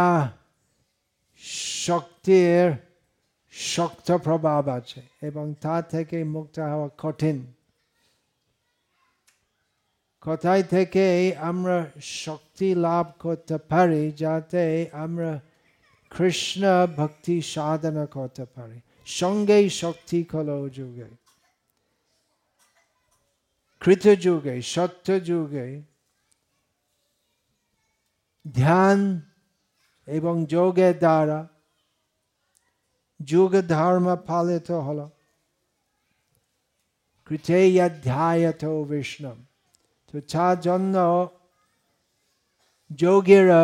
শক্তির শক্ত প্রভাব আছে এবং তা থেকে মুক্ত হওয়া কঠিন। কোথায় থেকে আমরা শক্তি লাভ করতে পারি যাতে আমরা কৃষ্ণ ভক্তি সাধনা করতে পারি? সঙ্গে শক্তি কলিযুগে। কৃতযুগে সত্যযুগে ধ্যান এবং যোগের দ্বারা যুগ ধর্ম পালিত হল। কৃতে অধ্যায়ত বিষ্ণু। তো তার জন্য যোগীরা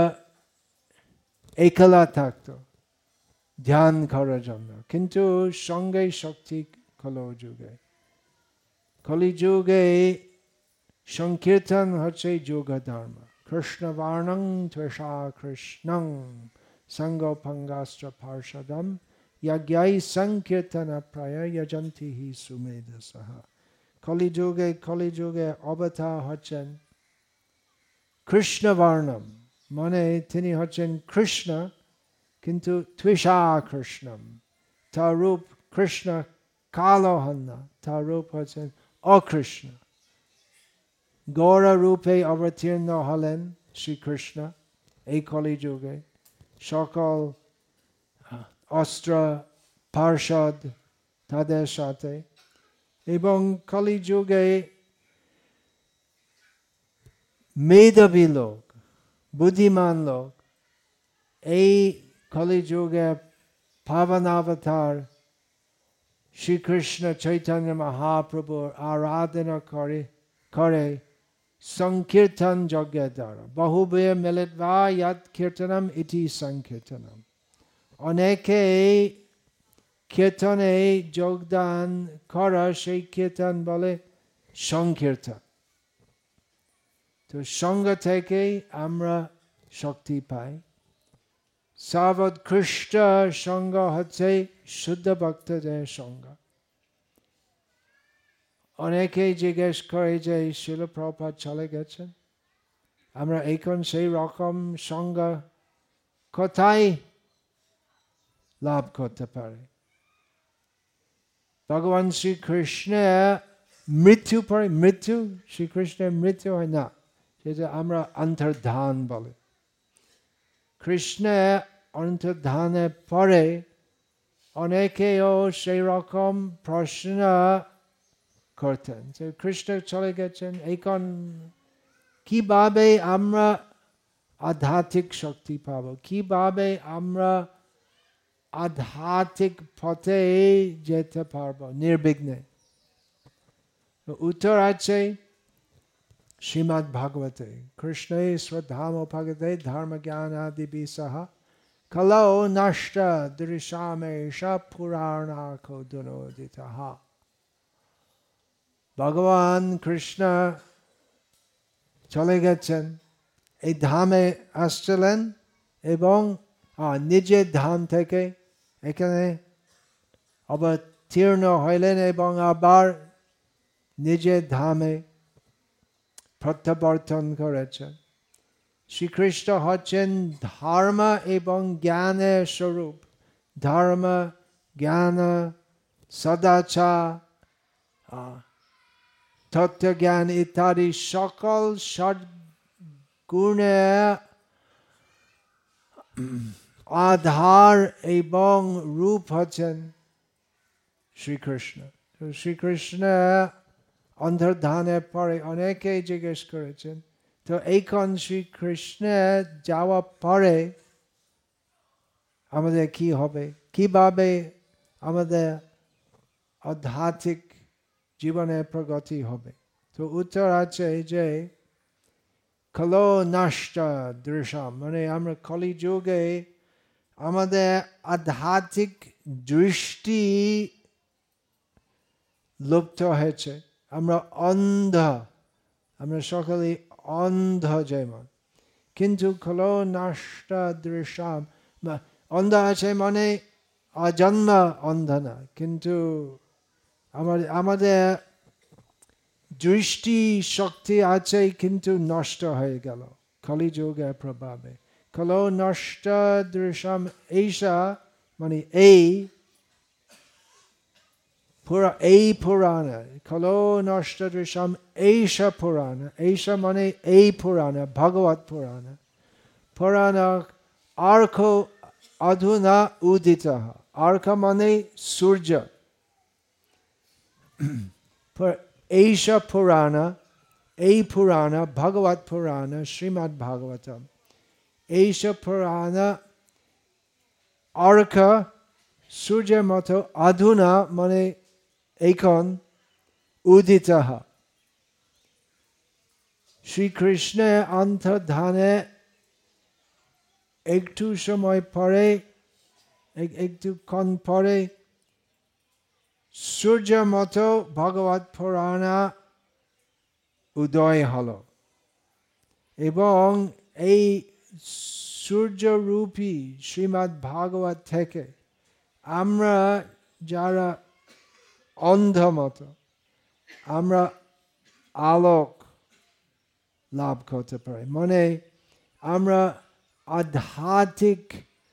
একলা থাকত ধ্যান করার জন্য, কিন্তু সঙ্গে শক্তি কলিযুগে। কলিযুগে সংকীর্তন হচ্ছে যোগ ধর্ম। কৃষ্ণ বার্ণং ত্বষা কৃষ্ণং সঙ্গোপঙ্গাস্ত্র পার্ষদম যজ্ঞাই সংকীর্তন প্রায় যজন্তি হি সুমেধসঃ। কলিযুগে কলিযুগে অবতার হচ্ছেন কৃষ্ণ বর্ণম, মানে তিনি হচ্ছেন কৃষ্ণ কিন্তু ত্বষা কৃষ্ণম। তার রূপ কৃষ্ণ কালো হন না, তার রূপ হচ্ছেন অকৃষ্ণ। গৌর রূপে অবতীর্ণ হলেন শ্রীকৃষ্ণ এই কলিযুগে সকল অস্ত্র পার্ষদ তাদের সাথে। এবং কলিযুগে মেধাবী লোক, বুদ্ধিমান লোক এই কলিযুগে পাবনাবতার শ্রীকৃষ্ণ চৈতন্য মহাপ্রভুর আরাধনা করে করে সংকীর্তন যজ্ঞের দ্বারা। বহুবে মিলিত্বা যৎ কীর্তনম ইতি সংকীর্তনম। অনেকে কীর্তনে যোগদান করা সেই কীর্তন বলে সংকীর্তন। তো সঙ্গ থেকে আমরা শক্তি পাই। সর্বোৎকৃষ্ট সঙ্গ হচ্ছে শুদ্ধ ভক্তদের সঙ্গ। অনেকেই জিজ্ঞেস করে যে শিল প্রভুপাদ চলে গেছেন, আমরা এখন সেই রকম সঙ্গ কোথায় লাভ করতে পারি? ভগবান শ্রীকৃষ্ণের মৃত্যু পরে, মৃত্যু শ্রীকৃষ্ণের মৃত্যু হয় না, সেটা আমরা অন্তর্ধান বলে। কৃষ্ণের অন্তর্ধানের পরে অনেকেও সেই রকম প্রশ্ন করতেন যে কৃষ্ণ চলে গেছেন, এখন কিভাবে আমরা আধ্যাত্মিক শক্তি পাবো, কিভাবে আমরা আধ্যাত্মিক পথে যেতে পারবো নির্বিঘ্নে? উত্তর আছে শ্রীমদ্ ভাগবতে, কৃষ্ণে শ্রদ্ধামোপগতে ধর্ম জ্ঞানাদিভি সহ কলৌ নষ্ট দৃশ্যামেষ পুরাণাখো দুনোদিতঃ। ভগবান কৃষ্ণ চলে গেছেন, এই ধামে আসছিলেন এবং নিজের ধাম থেকে এখানে অবতীর্ণ হইলেন এবং আবার নিজের ধামে প্রত্যাবর্তন করেছেন। শ্রীকৃষ্ণ হচ্ছেন ধর্ম এবং জ্ঞানের স্বরূপ। ধর্ম, জ্ঞান, সদাচার, তত্ত্বজ্ঞান ইত্যাদি সকল সদ্গুণের আধার এবং রূপ হচ্ছেন শ্রীকৃষ্ণ। তো শ্রীকৃষ্ণ অন্তর্ধানের পরে অনেকেই জিজ্ঞেস করেছেন, তো এখন শ্রীকৃষ্ণ যাওয়ার পরে আমাদের কি হবে, কিভাবে আমাদের আধ্যাত্মিক জীবনের প্রগতি হবে? তো উত্তর আছে যে কলো নষ্ট দৃশ্যম, মানে আমরা কলিযুগে আমাদের আধ্যাত্মিক দৃষ্টি লুপ্ত হয়েছে। আমরা অন্ধ, আমরা সকলে অন্ধ যেমন, কিন্তু কলো নষ্ট দৃশ্যম, অন্ধ আছে মানে অজন্ম অন্ধ না, কিন্তু আমাদের আমাদের দৃষ্টি শক্তি আছে কিন্তু নষ্ট হয়ে গেল কলিযুগের প্রভাবে। কলো নষ্ট দৃশ্যম এইসা মানে এই পুরা এই পুরাণ, কলো নষ্ট দৃশ্যম এইসা পুরাণ, এইসা মানে এই পুরাণ, ভগবত পুরাণ। পুরাণ আর্ক অধুনা উদিত, আর্ক মানে সূর্য। এইসা পুরাণ, এই পুরাণ ভগবত পুরাণ শ্রীমদ্ ভাগবতম। এইসা পুরাণ আর্ক সূর্যের মতো, অধুনা মানে এখন, উদিত। শ্রীকৃষ্ণের অন্তর্ধানে একটু সময় পরে, একটু ক্ষণ পরে সূর্যের মতো ভগবত পুরাণ উদয় হল এবং এই সূর্যরূপী শ্রীমদ্ ভাগবত থেকে আমরা যারা অন্ধ মতো, আমরা আলোক লাভ করতে পারি, মানে আমরা আধ্যাত্মিক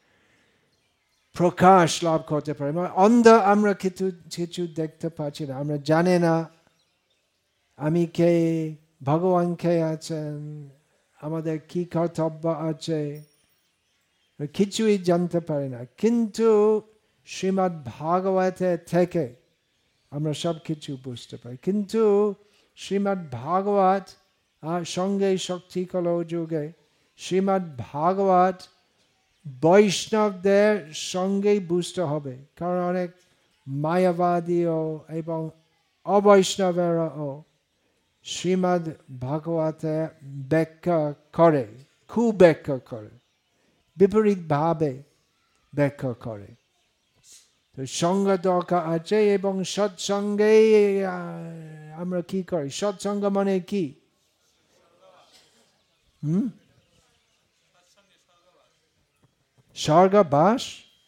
প্রকাশ লাভ করতে পারি। মানে অন্ধ, আমরা কিছু কিছু দেখতে পাচ্ছি না, আমরা জানি না আমি কে, ভগবান কে আছেন, আমাদের কি কর্তব্য আছে, কিছুই জানতে পারি না। কিন্তু শ্রীমদ্ ভাগবতের থেকে আমরা সব কিছু বুঝতে পারি। কিন্তু শ্রীমদ্ ভাগবত সঙ্গে শক্তি কলো যুগে শ্রীমদ্ ভাগবত বৈষ্ণবদের সঙ্গেই বুঝতে হবে, কারণ অনেক মায়াবাদীও এবং অবৈষ্ণবেরাও শ্রীমদ্ ভাগবতে ব্যাখ্যা করে, খুব ব্যাখ্যা করে, বিপরীতভাবে ব্যাখ্যা করে। তো সঙ্গ দরকার আছে এবং সৎসঙ্গে আমরা কি করি? সৎসঙ্গ মানে কি? হুম স্বর্গবাস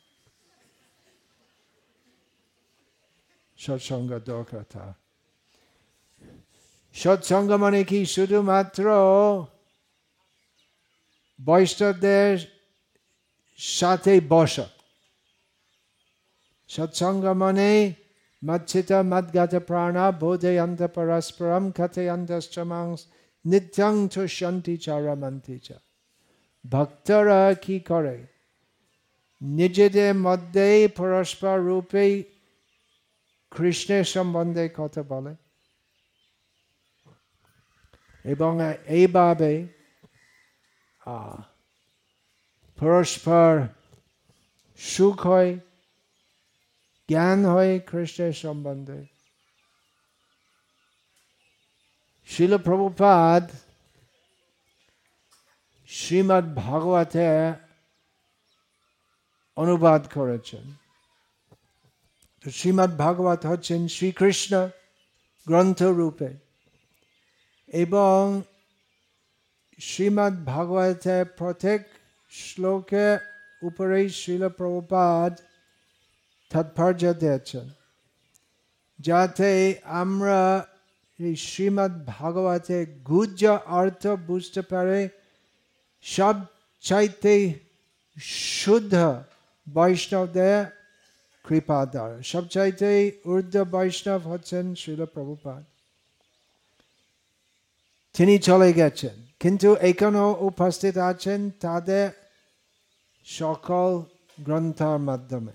সৎসঙ্গ দরকার। তা সৎসঙ্গ মানে কি শুধুমাত্র বৈষ্ণবদের সাথে বসা। সৎসঙ্গ মানে মচ্ছিতা মদ্গত প্রাণা বোধয়ন্ত পরস্পরম কথয়ন্তশ্চ মাং নিত্যং তুষ্যন্তি চ রমন্তি চ। ভক্তরা কি করে? নিজেদের মধ্যে পরস্পর রূপে কৃষ্ণের সম্বন্ধে কথা বলে এবং এইভাবে পরস্পর সুখ হয়, জ্ঞান হয় কৃষ্ণের সম্বন্ধে। শিল প্রভুপাদ শ্রীমদ্ ভাগবতে অনুবাদ করেছেন। তো শ্রীমদ্ ভাগবত হচ্ছেন শ্রীকৃষ্ণ গ্রন্থ রূপে, এবং শ্রীমদ্ ভাগবতে প্রত্যেক শ্লোকের উপরে শিল প্রভুপাদ তাৎপর্য দিয়েছেন, যাতে আমরা এই শ্রীমদ্ ভাগবতে গুহ্য অর্থ বুঝতে পারে। সব চাইতে শুদ্ধ বৈষ্ণবদের কৃপা দ্বারা। সবচাইতে ঊর্ধ্ব বৈষ্ণব হচ্ছেন শিল প্রভুপাদ। তিনি চলে গেছেন, কিন্তু এখনো উপস্থিত আছেন তাদের সকল গ্রন্থের মাধ্যমে।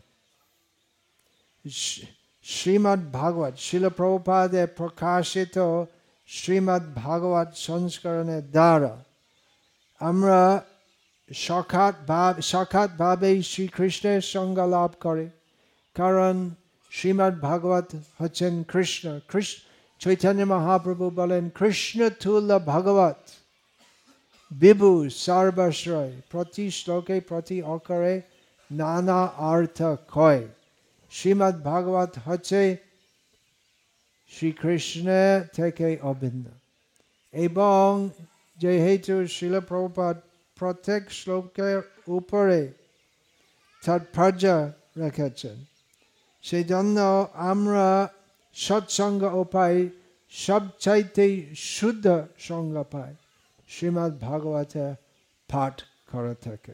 শ্রীমদ্ ভাগবত শিল প্রভুপাদের প্রকাশিত শ্রীমদ্ ভাগবত সংস্করণের দ্বারা আমরা সাক্ষাৎ ভাব সাক্ষাৎ ভাবে শ্রীকৃষ্ণের সঙ্গ লাভ করে। কারণ শ্রীমদ্ ভাগবত হচ্ছেন কৃষ্ণ। কৃষ্ণ চৈতন্য মহাপ্রভু বলেন, কৃষ্ণ তুল্য ভগবত বিভু সর্বাশ্রয়, প্রতি শ্লোকে প্রতি অক্ষরে নানা অর্থ কয়। শ্রীমদ্ ভাগবত হচ্ছে শ্রীকৃষ্ণ থেকে অভিন্ন, এবং যেহেতু শিল প্রভুপাদ প্রত্যেক শ্লোকের উপরে তাৎপর্য রেখেছেন, সেই জন্য আমরা সৎসঙ্গ উপায় সবচাইতে শুদ্ধ সঙ্গ পাই শ্রীমদ্ ভাগবতে পাঠ করা থাকে।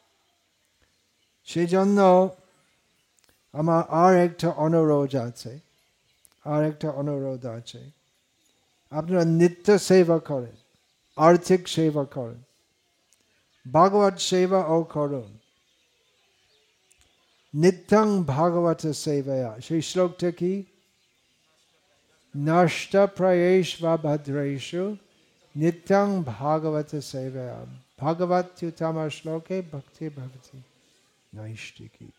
সেই জন্য আমার আর একটা অনুরোধ আছে আর একটা অনুরোধ আছে আপনারা নিত্য সেবা করেন, আর্থিক সেবা করেন, ভাগবত সেবা ও করুন। নিত্যং ভাগবত সেবয়া, সেই শ্লোকটা কি? নষ্ট প্রায়েশ বা ভদ্রেষু নিত্যং ভাগবত সেবয়া ভগবত্যুত্তম শ্লোকে ভক্তি ভক্তি নৈষ্ঠিকী।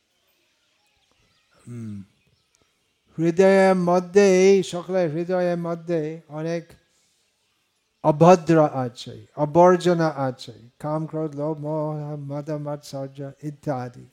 হৃদয়ের মধ্যে, সকলের হৃদয়ের মধ্যে অনেক অভদ্র আছে, অবর্জনা আছে, কাম ক্রোধ লোভ মোহ মদ মাৎসর্য ইত্যাদি।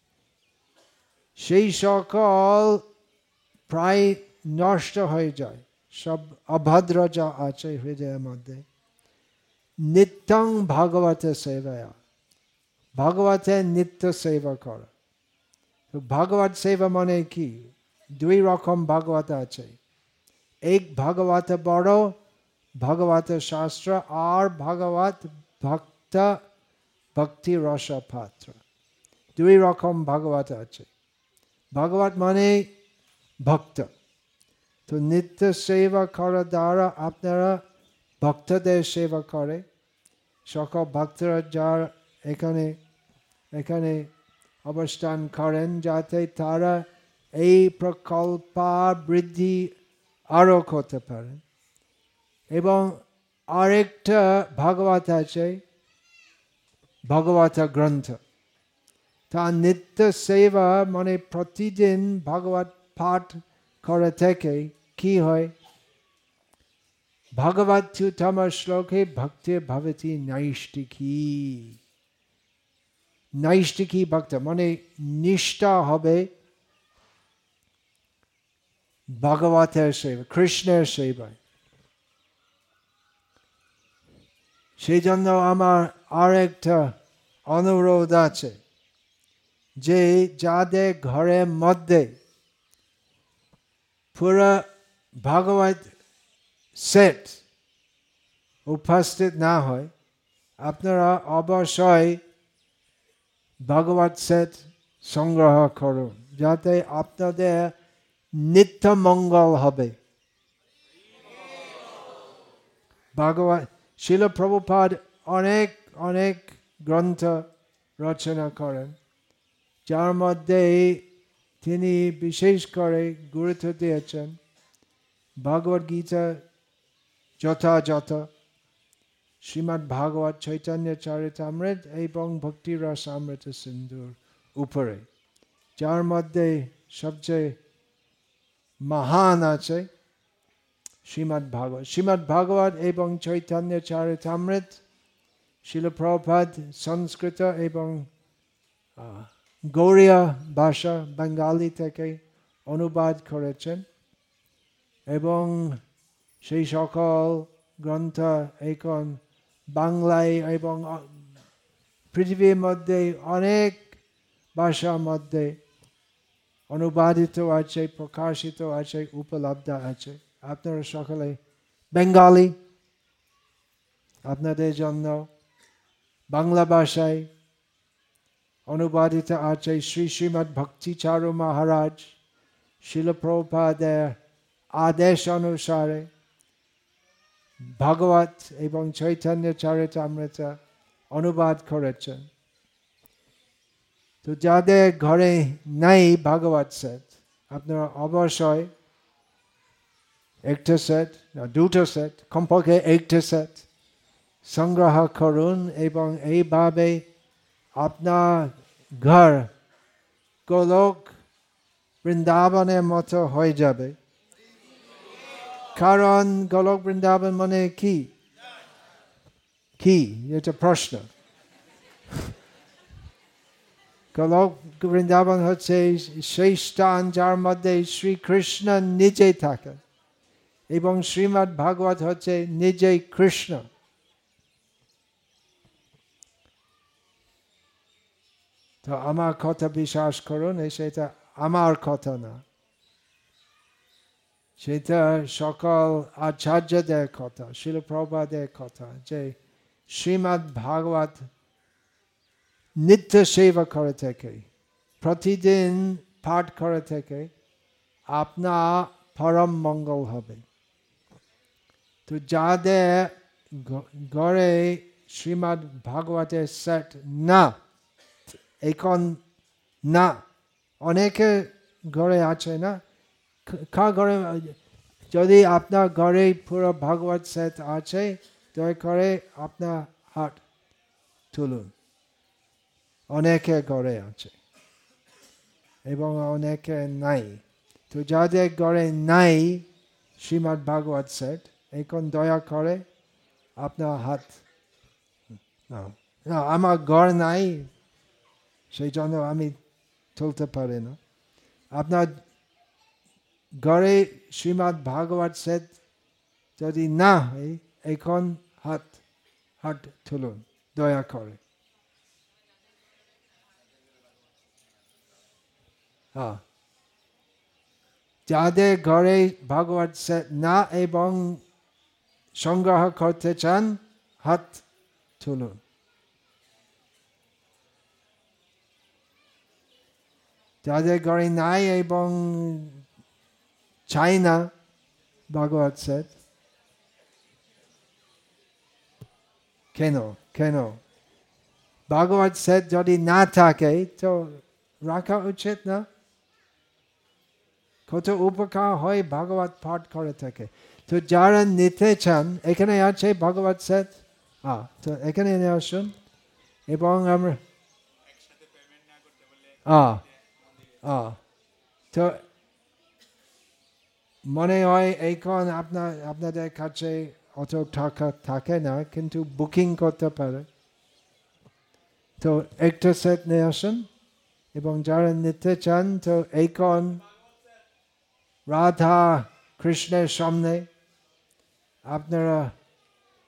সেই সকল প্রায় নষ্ট হয়ে যায়, সব অভদ্র যা আছে হৃদয়ের মধ্যে। নিত্যং ভাগবত সেবয়া, ভগবতের নিত্য সেবা করা। ভাগবত সেবা মানে কি? দুই রকম ভাগবত আছে। এক ভাগবত বড় ভাগবত শাস্ত্র, আর ভাগবত ভক্ত ভক্তি রস পাত্র। দুই রকম ভাগবত আছে। ভাগবত মানে ভক্ত। তো নিত্য সেবা করার দ্বারা আপনারা ভক্তদের সেবা করে। সকল ভক্তরা যারা এখানে এখানে অবস্থান করেন, যাতে তারা এই প্রকল্প বৃদ্ধি আরো করতে পারেন। এবং আরেকটা ভাগবত আছে, ভগবত গ্রন্থ। তা নিত্য সেবা মানে প্রতিদিন ভাগবত পাঠ করে থেকে কি হয়? ভগবত্যুত্তম শ্লোকে ভক্তি ভবতি নৈষ্ঠিকী। নৈষ্ঠিকী ভক্ত মানে নিষ্ঠা হবে ভগবতের সেবা, কৃষ্ণের সেবায়। সেই জন্য আমার আর একটা অনুরোধ আছে, যে যাদের ঘরের মধ্যে পুরো ভাগবত সেট উপস্থিত না হয়, আপনারা অবশ্যই ভাগবত সেট সংগ্রহ করুন, যাতে আপনাদের নিত্য মঙ্গল হবে। ভাগবত শিল প্রভুপাদ অনেক অনেক গ্রন্থ রচনা করেন, যার মধ্যে তিনি বিশেষ করে গুরুত্ব দিয়েছেন ভগবদ গীতা যথাযথ, শ্রীমদ্ ভাগবত চৈতন্য চরিতামৃত এবং ভক্তি রসামৃত সিন্ধুর উপরে, যার মধ্যে সবচেয়ে মহান আছে শ্রীমদ্ ভাগবত। শ্রীমদ্ ভাগবত এবং চৈতন্য চরিতামৃত শিল প্রভুপাদ সংস্কৃত এবং গৌড়ীয় ভাষা বাঙালি থেকে অনুবাদ করেছেন, এবং সেই সকল গ্রন্থ এখন বাংলায় এবং পৃথিবীর মধ্যে অনেক ভাষার মধ্যে অনুবাদিত আছে, প্রকাশিত আছে, উপলব্ধ আছে। আপনারা সকলে বেঙ্গলি, আপনাদের জন্য বাংলা ভাষায় অনুবাদিত আছে শ্রী শ্রীমদ্ ভক্তিচারু মহারাজ শিল প্রভুপাদের আদেশ অনুসারে ভাগবত এবং চৈতন্য চরিতামৃত অনুবাদ করেছেন। তো যাদের ঘরে নাই ভাগবত সেট, আপনারা অবশ্যই একটা সেট, দুটো সেট, কমপক্ষে একটা সেট সংগ্রহ করুন, এবং এইভাবে আপনার ঘর গোলক বৃন্দাবনের মতো হয়ে যাবে। কারণ গোলক বৃন্দাবন মানে কি কি এটা প্রশ্ন। গোলক বৃন্দাবন হচ্ছে সেই স্থান যার মধ্যে শ্রীকৃষ্ণ নিজে থাকেন, এবং শ্রীমদ্ ভাগবত হচ্ছে নিজেই কৃষ্ণ। তো আমার কথা বিশ্বাস করুন, সেটা আমার কথা না, সেটা সকল আচার্যদের কথা, শিল প্রভুপাদের কথা, যে শ্রীমদ্ ভাগবত নিত্য সেবা করে থেকে, প্রতিদিন পাঠ করে থেকে আপনার পরম মঙ্গল হবে। তো যাদের ঘরে শ্রীমদ্ ভাগবতের সেট না, এখন না, অনেকে ঘরে আছে না, কার ঘরে, যদি আপনার ঘরে পুরো ভাগবত সেট আছে, দয়া করে আপনার হাত তুলুন। অনেকে ঘরে আছে এবং অনেকে নাই। তো যাদের ঘরে নাই শ্রীমদ্ ভাগবত সেট, এখন দয়া করে আপনার হাত, না আমার ঘর নাই সেই জন্য আমি তুলতে পারি না। আপনার ঘরে শ্রীমদ্ ভাগবত সেট যদি না হয়, এখন হাত হাত তুলুন দয়া করে। হ্যাঁ, যাদের ঘরে ভাগবত সেট না এবং সংগ্রহ করতে চান, হাত তুলুন। যাদের ঘরে নাই এবং চাই না ভাগবত সেট, কেন কেন ভাগবত সেট যদি না থাকে তো রাখা উচিত না? কত উপকার হয় ভাগবত পাঠ করে থাকে। তো যারা নিতে চান, এখানে আছে ভাগবত সেট, হ্যাঁ, তো এখানে নিয়ে আসুন, এবং আমরা হ্যাঁ হ্যাঁ তো মনে হয় এখন আপনার আপনাদের কাছে অত টাকা থাকে না, কিন্তু বুকিং করতে পারে। তো একটা সেট নিয়ে আসুন, এবং যারা নিতে চান, তো এখন রাধা কৃষ্ণের সামনে আপনারা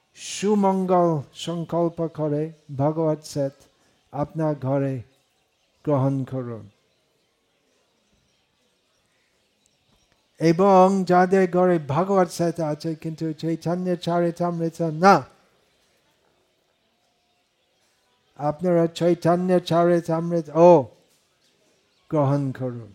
সুমঙ্গল সংকল্প করে ভাগবত সেট আপনার ঘরে গ্রহণ করুন। এবং যাদের ঘরে ভাগবত সেট আছে কিন্তু চৈতন্য চরিতামৃত না, আপনারা চৈতন্য চরিতামৃত ও গ্রহণ করুন।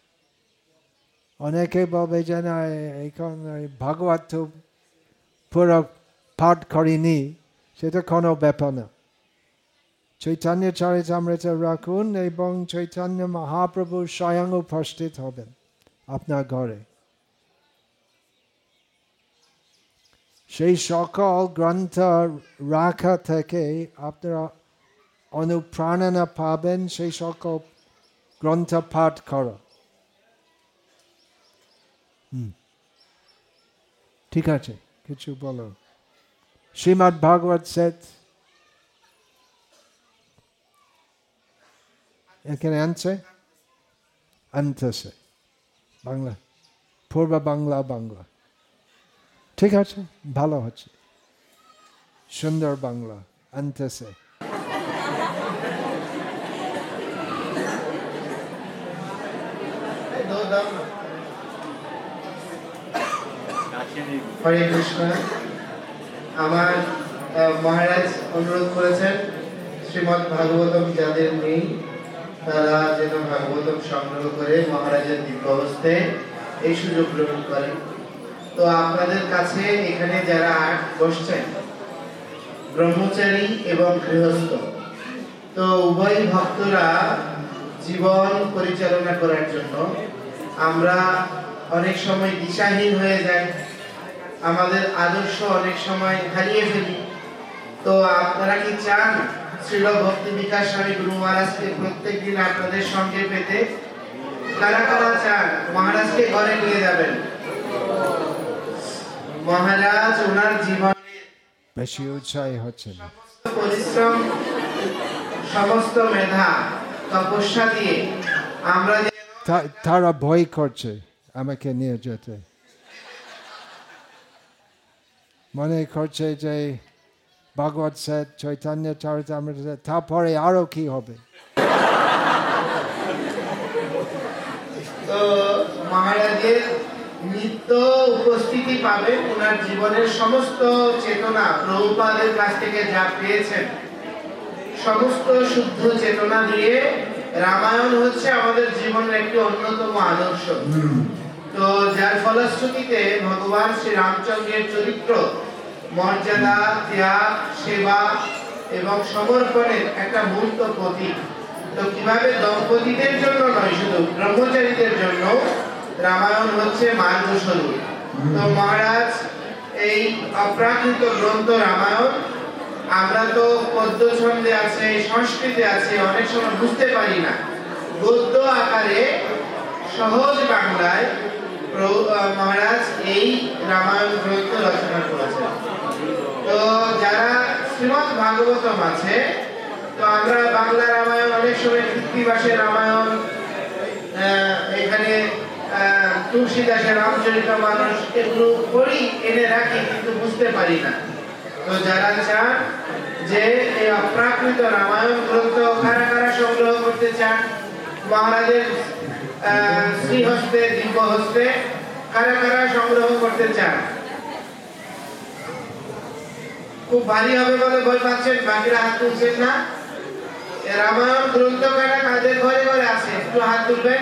অনেকে বলবে যে না এখন ভাগবত পুরো পাঠ করিনি, সেটা কোনো ব্যাপার না। চৈতন্য চরিতামৃত রাখুন এবং চৈতন্য মহাপ্রভু স্বয়ং উপস্থিত হবেন আপনার ঘরে। সেই সকল গ্রন্থ রাখা থেকে আপনারা অনুপ্রেরণা পাবেন সেই সকল গ্রন্থ পাঠ করো। হুম ঠিক আছে, কিছু বলো। শ্রীমদ্ ভাগবত সেট এখানে আনছে আনতেছে বাংলা, পূর্ব বাংলা বাংলা, ঠিক আছে, ভালো হচ্ছে, সুন্দর বাংলা আনতেছে। হরে কৃষ্ণ। আমার মহারাজ অনুরোধ করেছেন শ্রীমদ্ ভাগবতম যাদের নেই তারা যেন ভাগবতম সংগ্রহ করে মহারাজের দিব্য হস্তে এই সুযোগ গ্রহণ করেন। তো আপনাদের কাছে এখানে যারা বসছেন ব্রহ্মচারী এবং গৃহস্থ, তো উভয় ভক্তরা জীবন পরিচালনা করার জন্য আমরা অনেক সময় দিশাহীন হয়ে যাই, আমাদের আদর্শ অনেক সময় হারিয়ে ফেলি। তো আপনারা কি চান শ্রীল ভক্তি বিকাশ স্বামী গুরু মহারাজকে প্রত্যেক দিন আপনাদের সঙ্গে পেতে? কারা কারা চান মহারাজকে ঘরে নিয়ে যাবেন? মহারাজ ওনার জীবনে বেশি উৎসাহী হচ্ছে না, পরিশ্রম সমস্ত মেধা তপস্যা দিয়ে আমরা তারা ভয় করছে আমাকে নিয়ে যেতে, মনে করছে যে ভাগবত সেট চৈতন্য চরিতামৃত তারপরে আরো কি হবে। তো মহারাজের নিত্য উপস্থিতি পাবেন, ওনার জীবনের সমস্ত চেতনা প্রভুপাদের কাছ থেকে যা পেয়েছেন সমস্ত শুদ্ধ চেতনা দিয়ে রামায়ণ হচ্ছে আমাদের জীবনের একটি অন্যতম আদর্শ। তো যার ফলশ্রুতিতে ভগবান শ্রী রামচন্দ্রের চরিত্র মর্যাদা, ত্যাগ, সেবা এবং সমর্পণের একটা মূর্ত প্রতীক। তো কিভাবে দম্পতিদের জন্য নয়, শুধু ব্রহ্মচারীদের জন্য রামায়ণ হচ্ছে মার্গস্বরূপ। তো মহারাজ এই অপ্রাকৃত গ্রন্থ রামায়ণ আমরা তো পদ্য ছন্দে আছে, সংস্কৃতে আছে, অনেক সময় বুঝতে পারি না, গদ্য আকারে সহজ বাংলায় মহারাজ এই রামায়ণ গ্রন্থ রচনা করেছেন। তো যারা শ্রীমদ্ ভাগবতম আছে, তো আমরা বাংলা রামায়ণ অনেক সময় কৃত্তিবাসের রামায়ণ, এখানে তুলসীদাসের রামচরিতমানস এগুলো পড়ি, এনে রাখি, কিন্তু বুঝতে পারি না। তো যারা চান যে এই অপ্রাকৃত রামায়ণ গ্রন্থ কারা কারা সংগ্রহ করতে চান মহারাজের শ্রীহস্তে দিব্য হস্তে, কারা কারা সংগ্রহ করতে চান? খুব ভারী হবে বলে ভয় পাচ্ছেন, বাকিরা হাত তুলছেন না। রামায়ণ গ্রন্থ কারা কাদের ঘরে ঘরে আছে একটু হাত তুলবেন,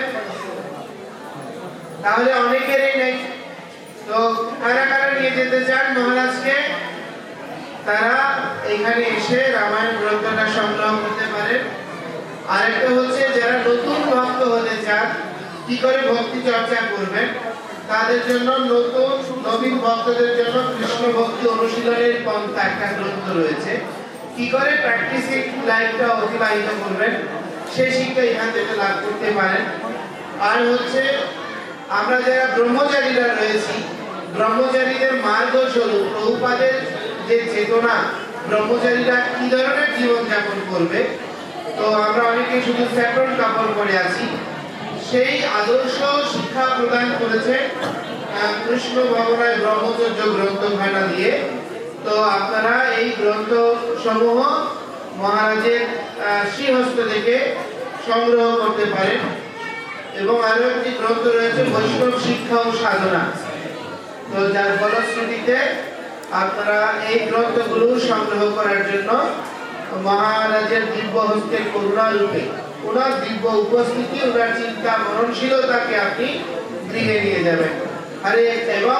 তাহলে অনেকেরই নেই। তো কারা কারা নিয়ে যেতে চান মহারাজকে, তারা এখানে এসে রামায়ণ গ্রন্থটা সংগ্রহ করতে পারেন। আরেকটা হচ্ছে যারা নতুন ভক্ত হতে চান, কি করে ভক্তি চর্চা করবেন, তাদের জন্য নতুন নবীন ভক্তদের জন্য কৃষ্ণ ভক্তি অনুশীলনের পন্থা একটা গ্রন্থ রয়েছে। কি করে প্র্যাকটিসিং লাইফটা অতিবাহিত করবেন সেই শিক্ষা এখান থেকে লাভ করতে পারেন। আর হচ্ছে আমরা যারা ব্রহ্মচারীরা রয়েছি, ব্রহ্মচারীদের মার্গস্বরূপ প্রভুপাদের যে চেতনা, ব্রহ্মচারীরা কি ধরনের জীবনযাপন করবে, তো আমরা অনেকে শুধু স্যাফরন কাপড় পরে আছি, সেই আদর্শ শিক্ষা প্রদান করেছে কৃষ্ণ ভগবানের ব্রহ্মচর্য গ্রন্থখানা দিয়ে। তো আপনারা এই গ্রন্থ সমূহ মহারাজের শ্রীহস্ত থেকে সংগ্রহ করতে পারেন। এবং আরো একটি গ্রন্থ রয়েছে বৈষ্ণব শিক্ষা ও সাধনা, তো যার ফলশ্রুতিতে আপনারা এই গ্রন্থগুলো সংগ্রহ করার জন্য মহারাজের দিব্য হস্তে করুণা রূপে ওনার দিব্য উপস্থিতি, ওনার চিন্তা মননশীলতাকে আপনি গৃহে নিয়ে যাবেন। আরে এবং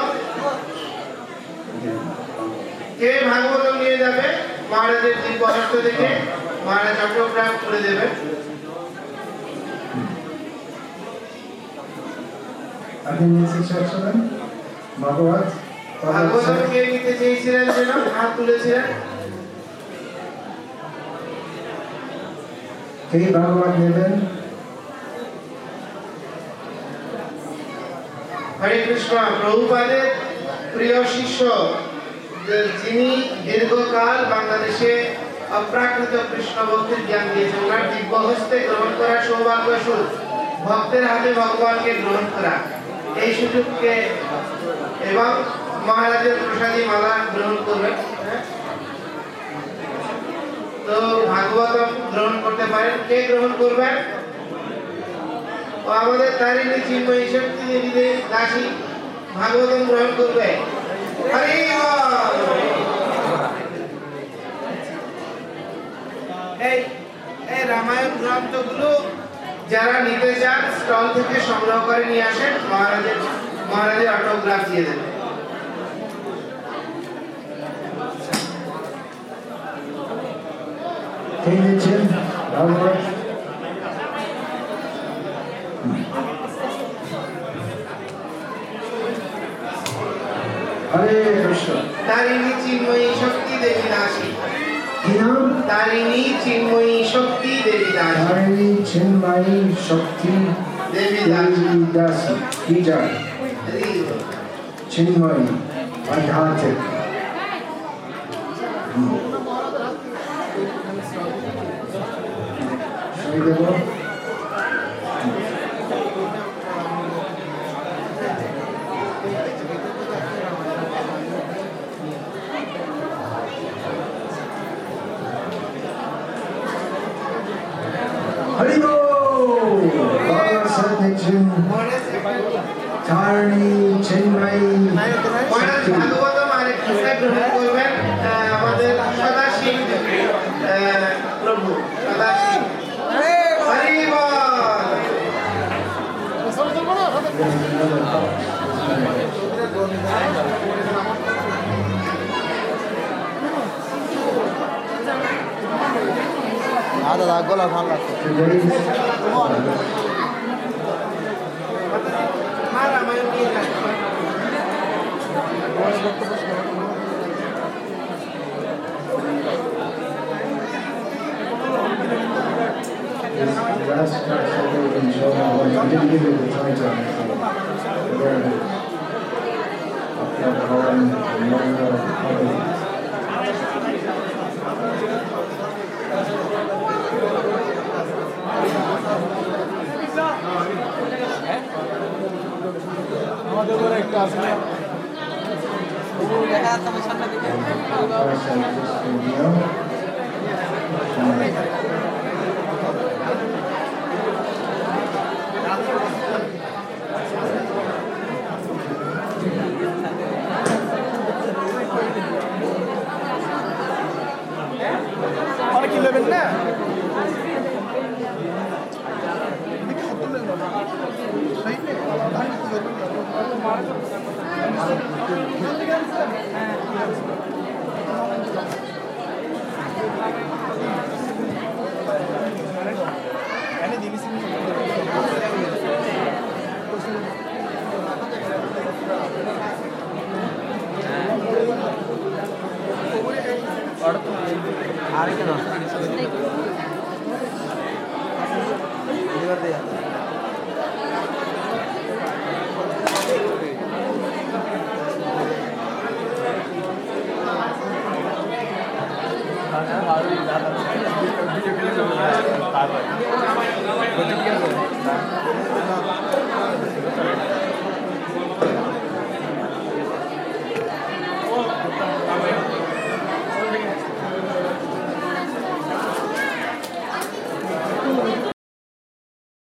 কে ভাগবত নিয়ে যাবে মহারাজের দিব্য হস্ত থেকে মহারাজ চট্টগ্রাম করে দেবেন। আপনি নিচে চাচ্ছেন ভাগবত ভাগবত কে নিতে চেয়েছিলেন যেন হাত তুলেছিলেন? এই ভাগবত নেবেন? হরে কৃষ্ণ। প্রভুপাদের প্রিয় শিষ্য যিনি দীর্ঘকাল বাংলাদেশে অপ্রাকৃত কৃষ্ণ ভক্তির জ্ঞান দিয়েছেন, ওনার দিব্য হস্তে গ্রহণ করার সৌভাগ্য সুখ, ভক্তের হাতে ভগবানকে গ্রহণ করা, এই সুযোগকে এবং মহারাজের প্রসাদী মালা গ্রহণ করবেন। তো ভাগবত গ্রহণ করতে পারেন। কে গ্রহণ করবেন? ও আমাদের তারিণী চিন্ময়ী শক্তি দেবী দাসী ভাগবত গ্রহণ করবে। হরি বল। এই এই রামায়ণ গ্রন্থগুলো যারা নিতে চান স্টল থেকে সংগ্রহ করে নিয়ে আসেন, মহারাজের মহারাজের অটোগ্রাফ দিয়ে দেবেন। কে নিচ্ছেন ভাগবত? হরে কৃষ্ণ। তারিণী চিন্ময়ী শক্তি দেবী দাসী। কি নাম? তারিণী চিন্ময়ী শক্তি দেবী দাসী। তারিণী চিন্ময়ী শক্তি দেবী দেবী দাসী কি জয়। হরি বল। চিন্ময়ী আধ্যাত্মিক। শুনে দেব। হরি বল। বাবা সাহেব দেখছেন তারিণী চিন্ময়ী মহারাজ শক্তি। ভাগবত আরেকটা গ্রহণ করবেন আমাদের সদাশিব প্রভু সদাশিব। হরি বল। আদা দাগ গলা ভালো লাগছে। মা রামায়ণ নিয়ে যান। Last class I gave in show how I didn't give you the title. Where up there, Colin, and Moira, Colin. আমাদের ঘরে একটা আছে না দেখা যাচ্ছে আমার সামনে দিকে অনেক কি নেবেন না আর কি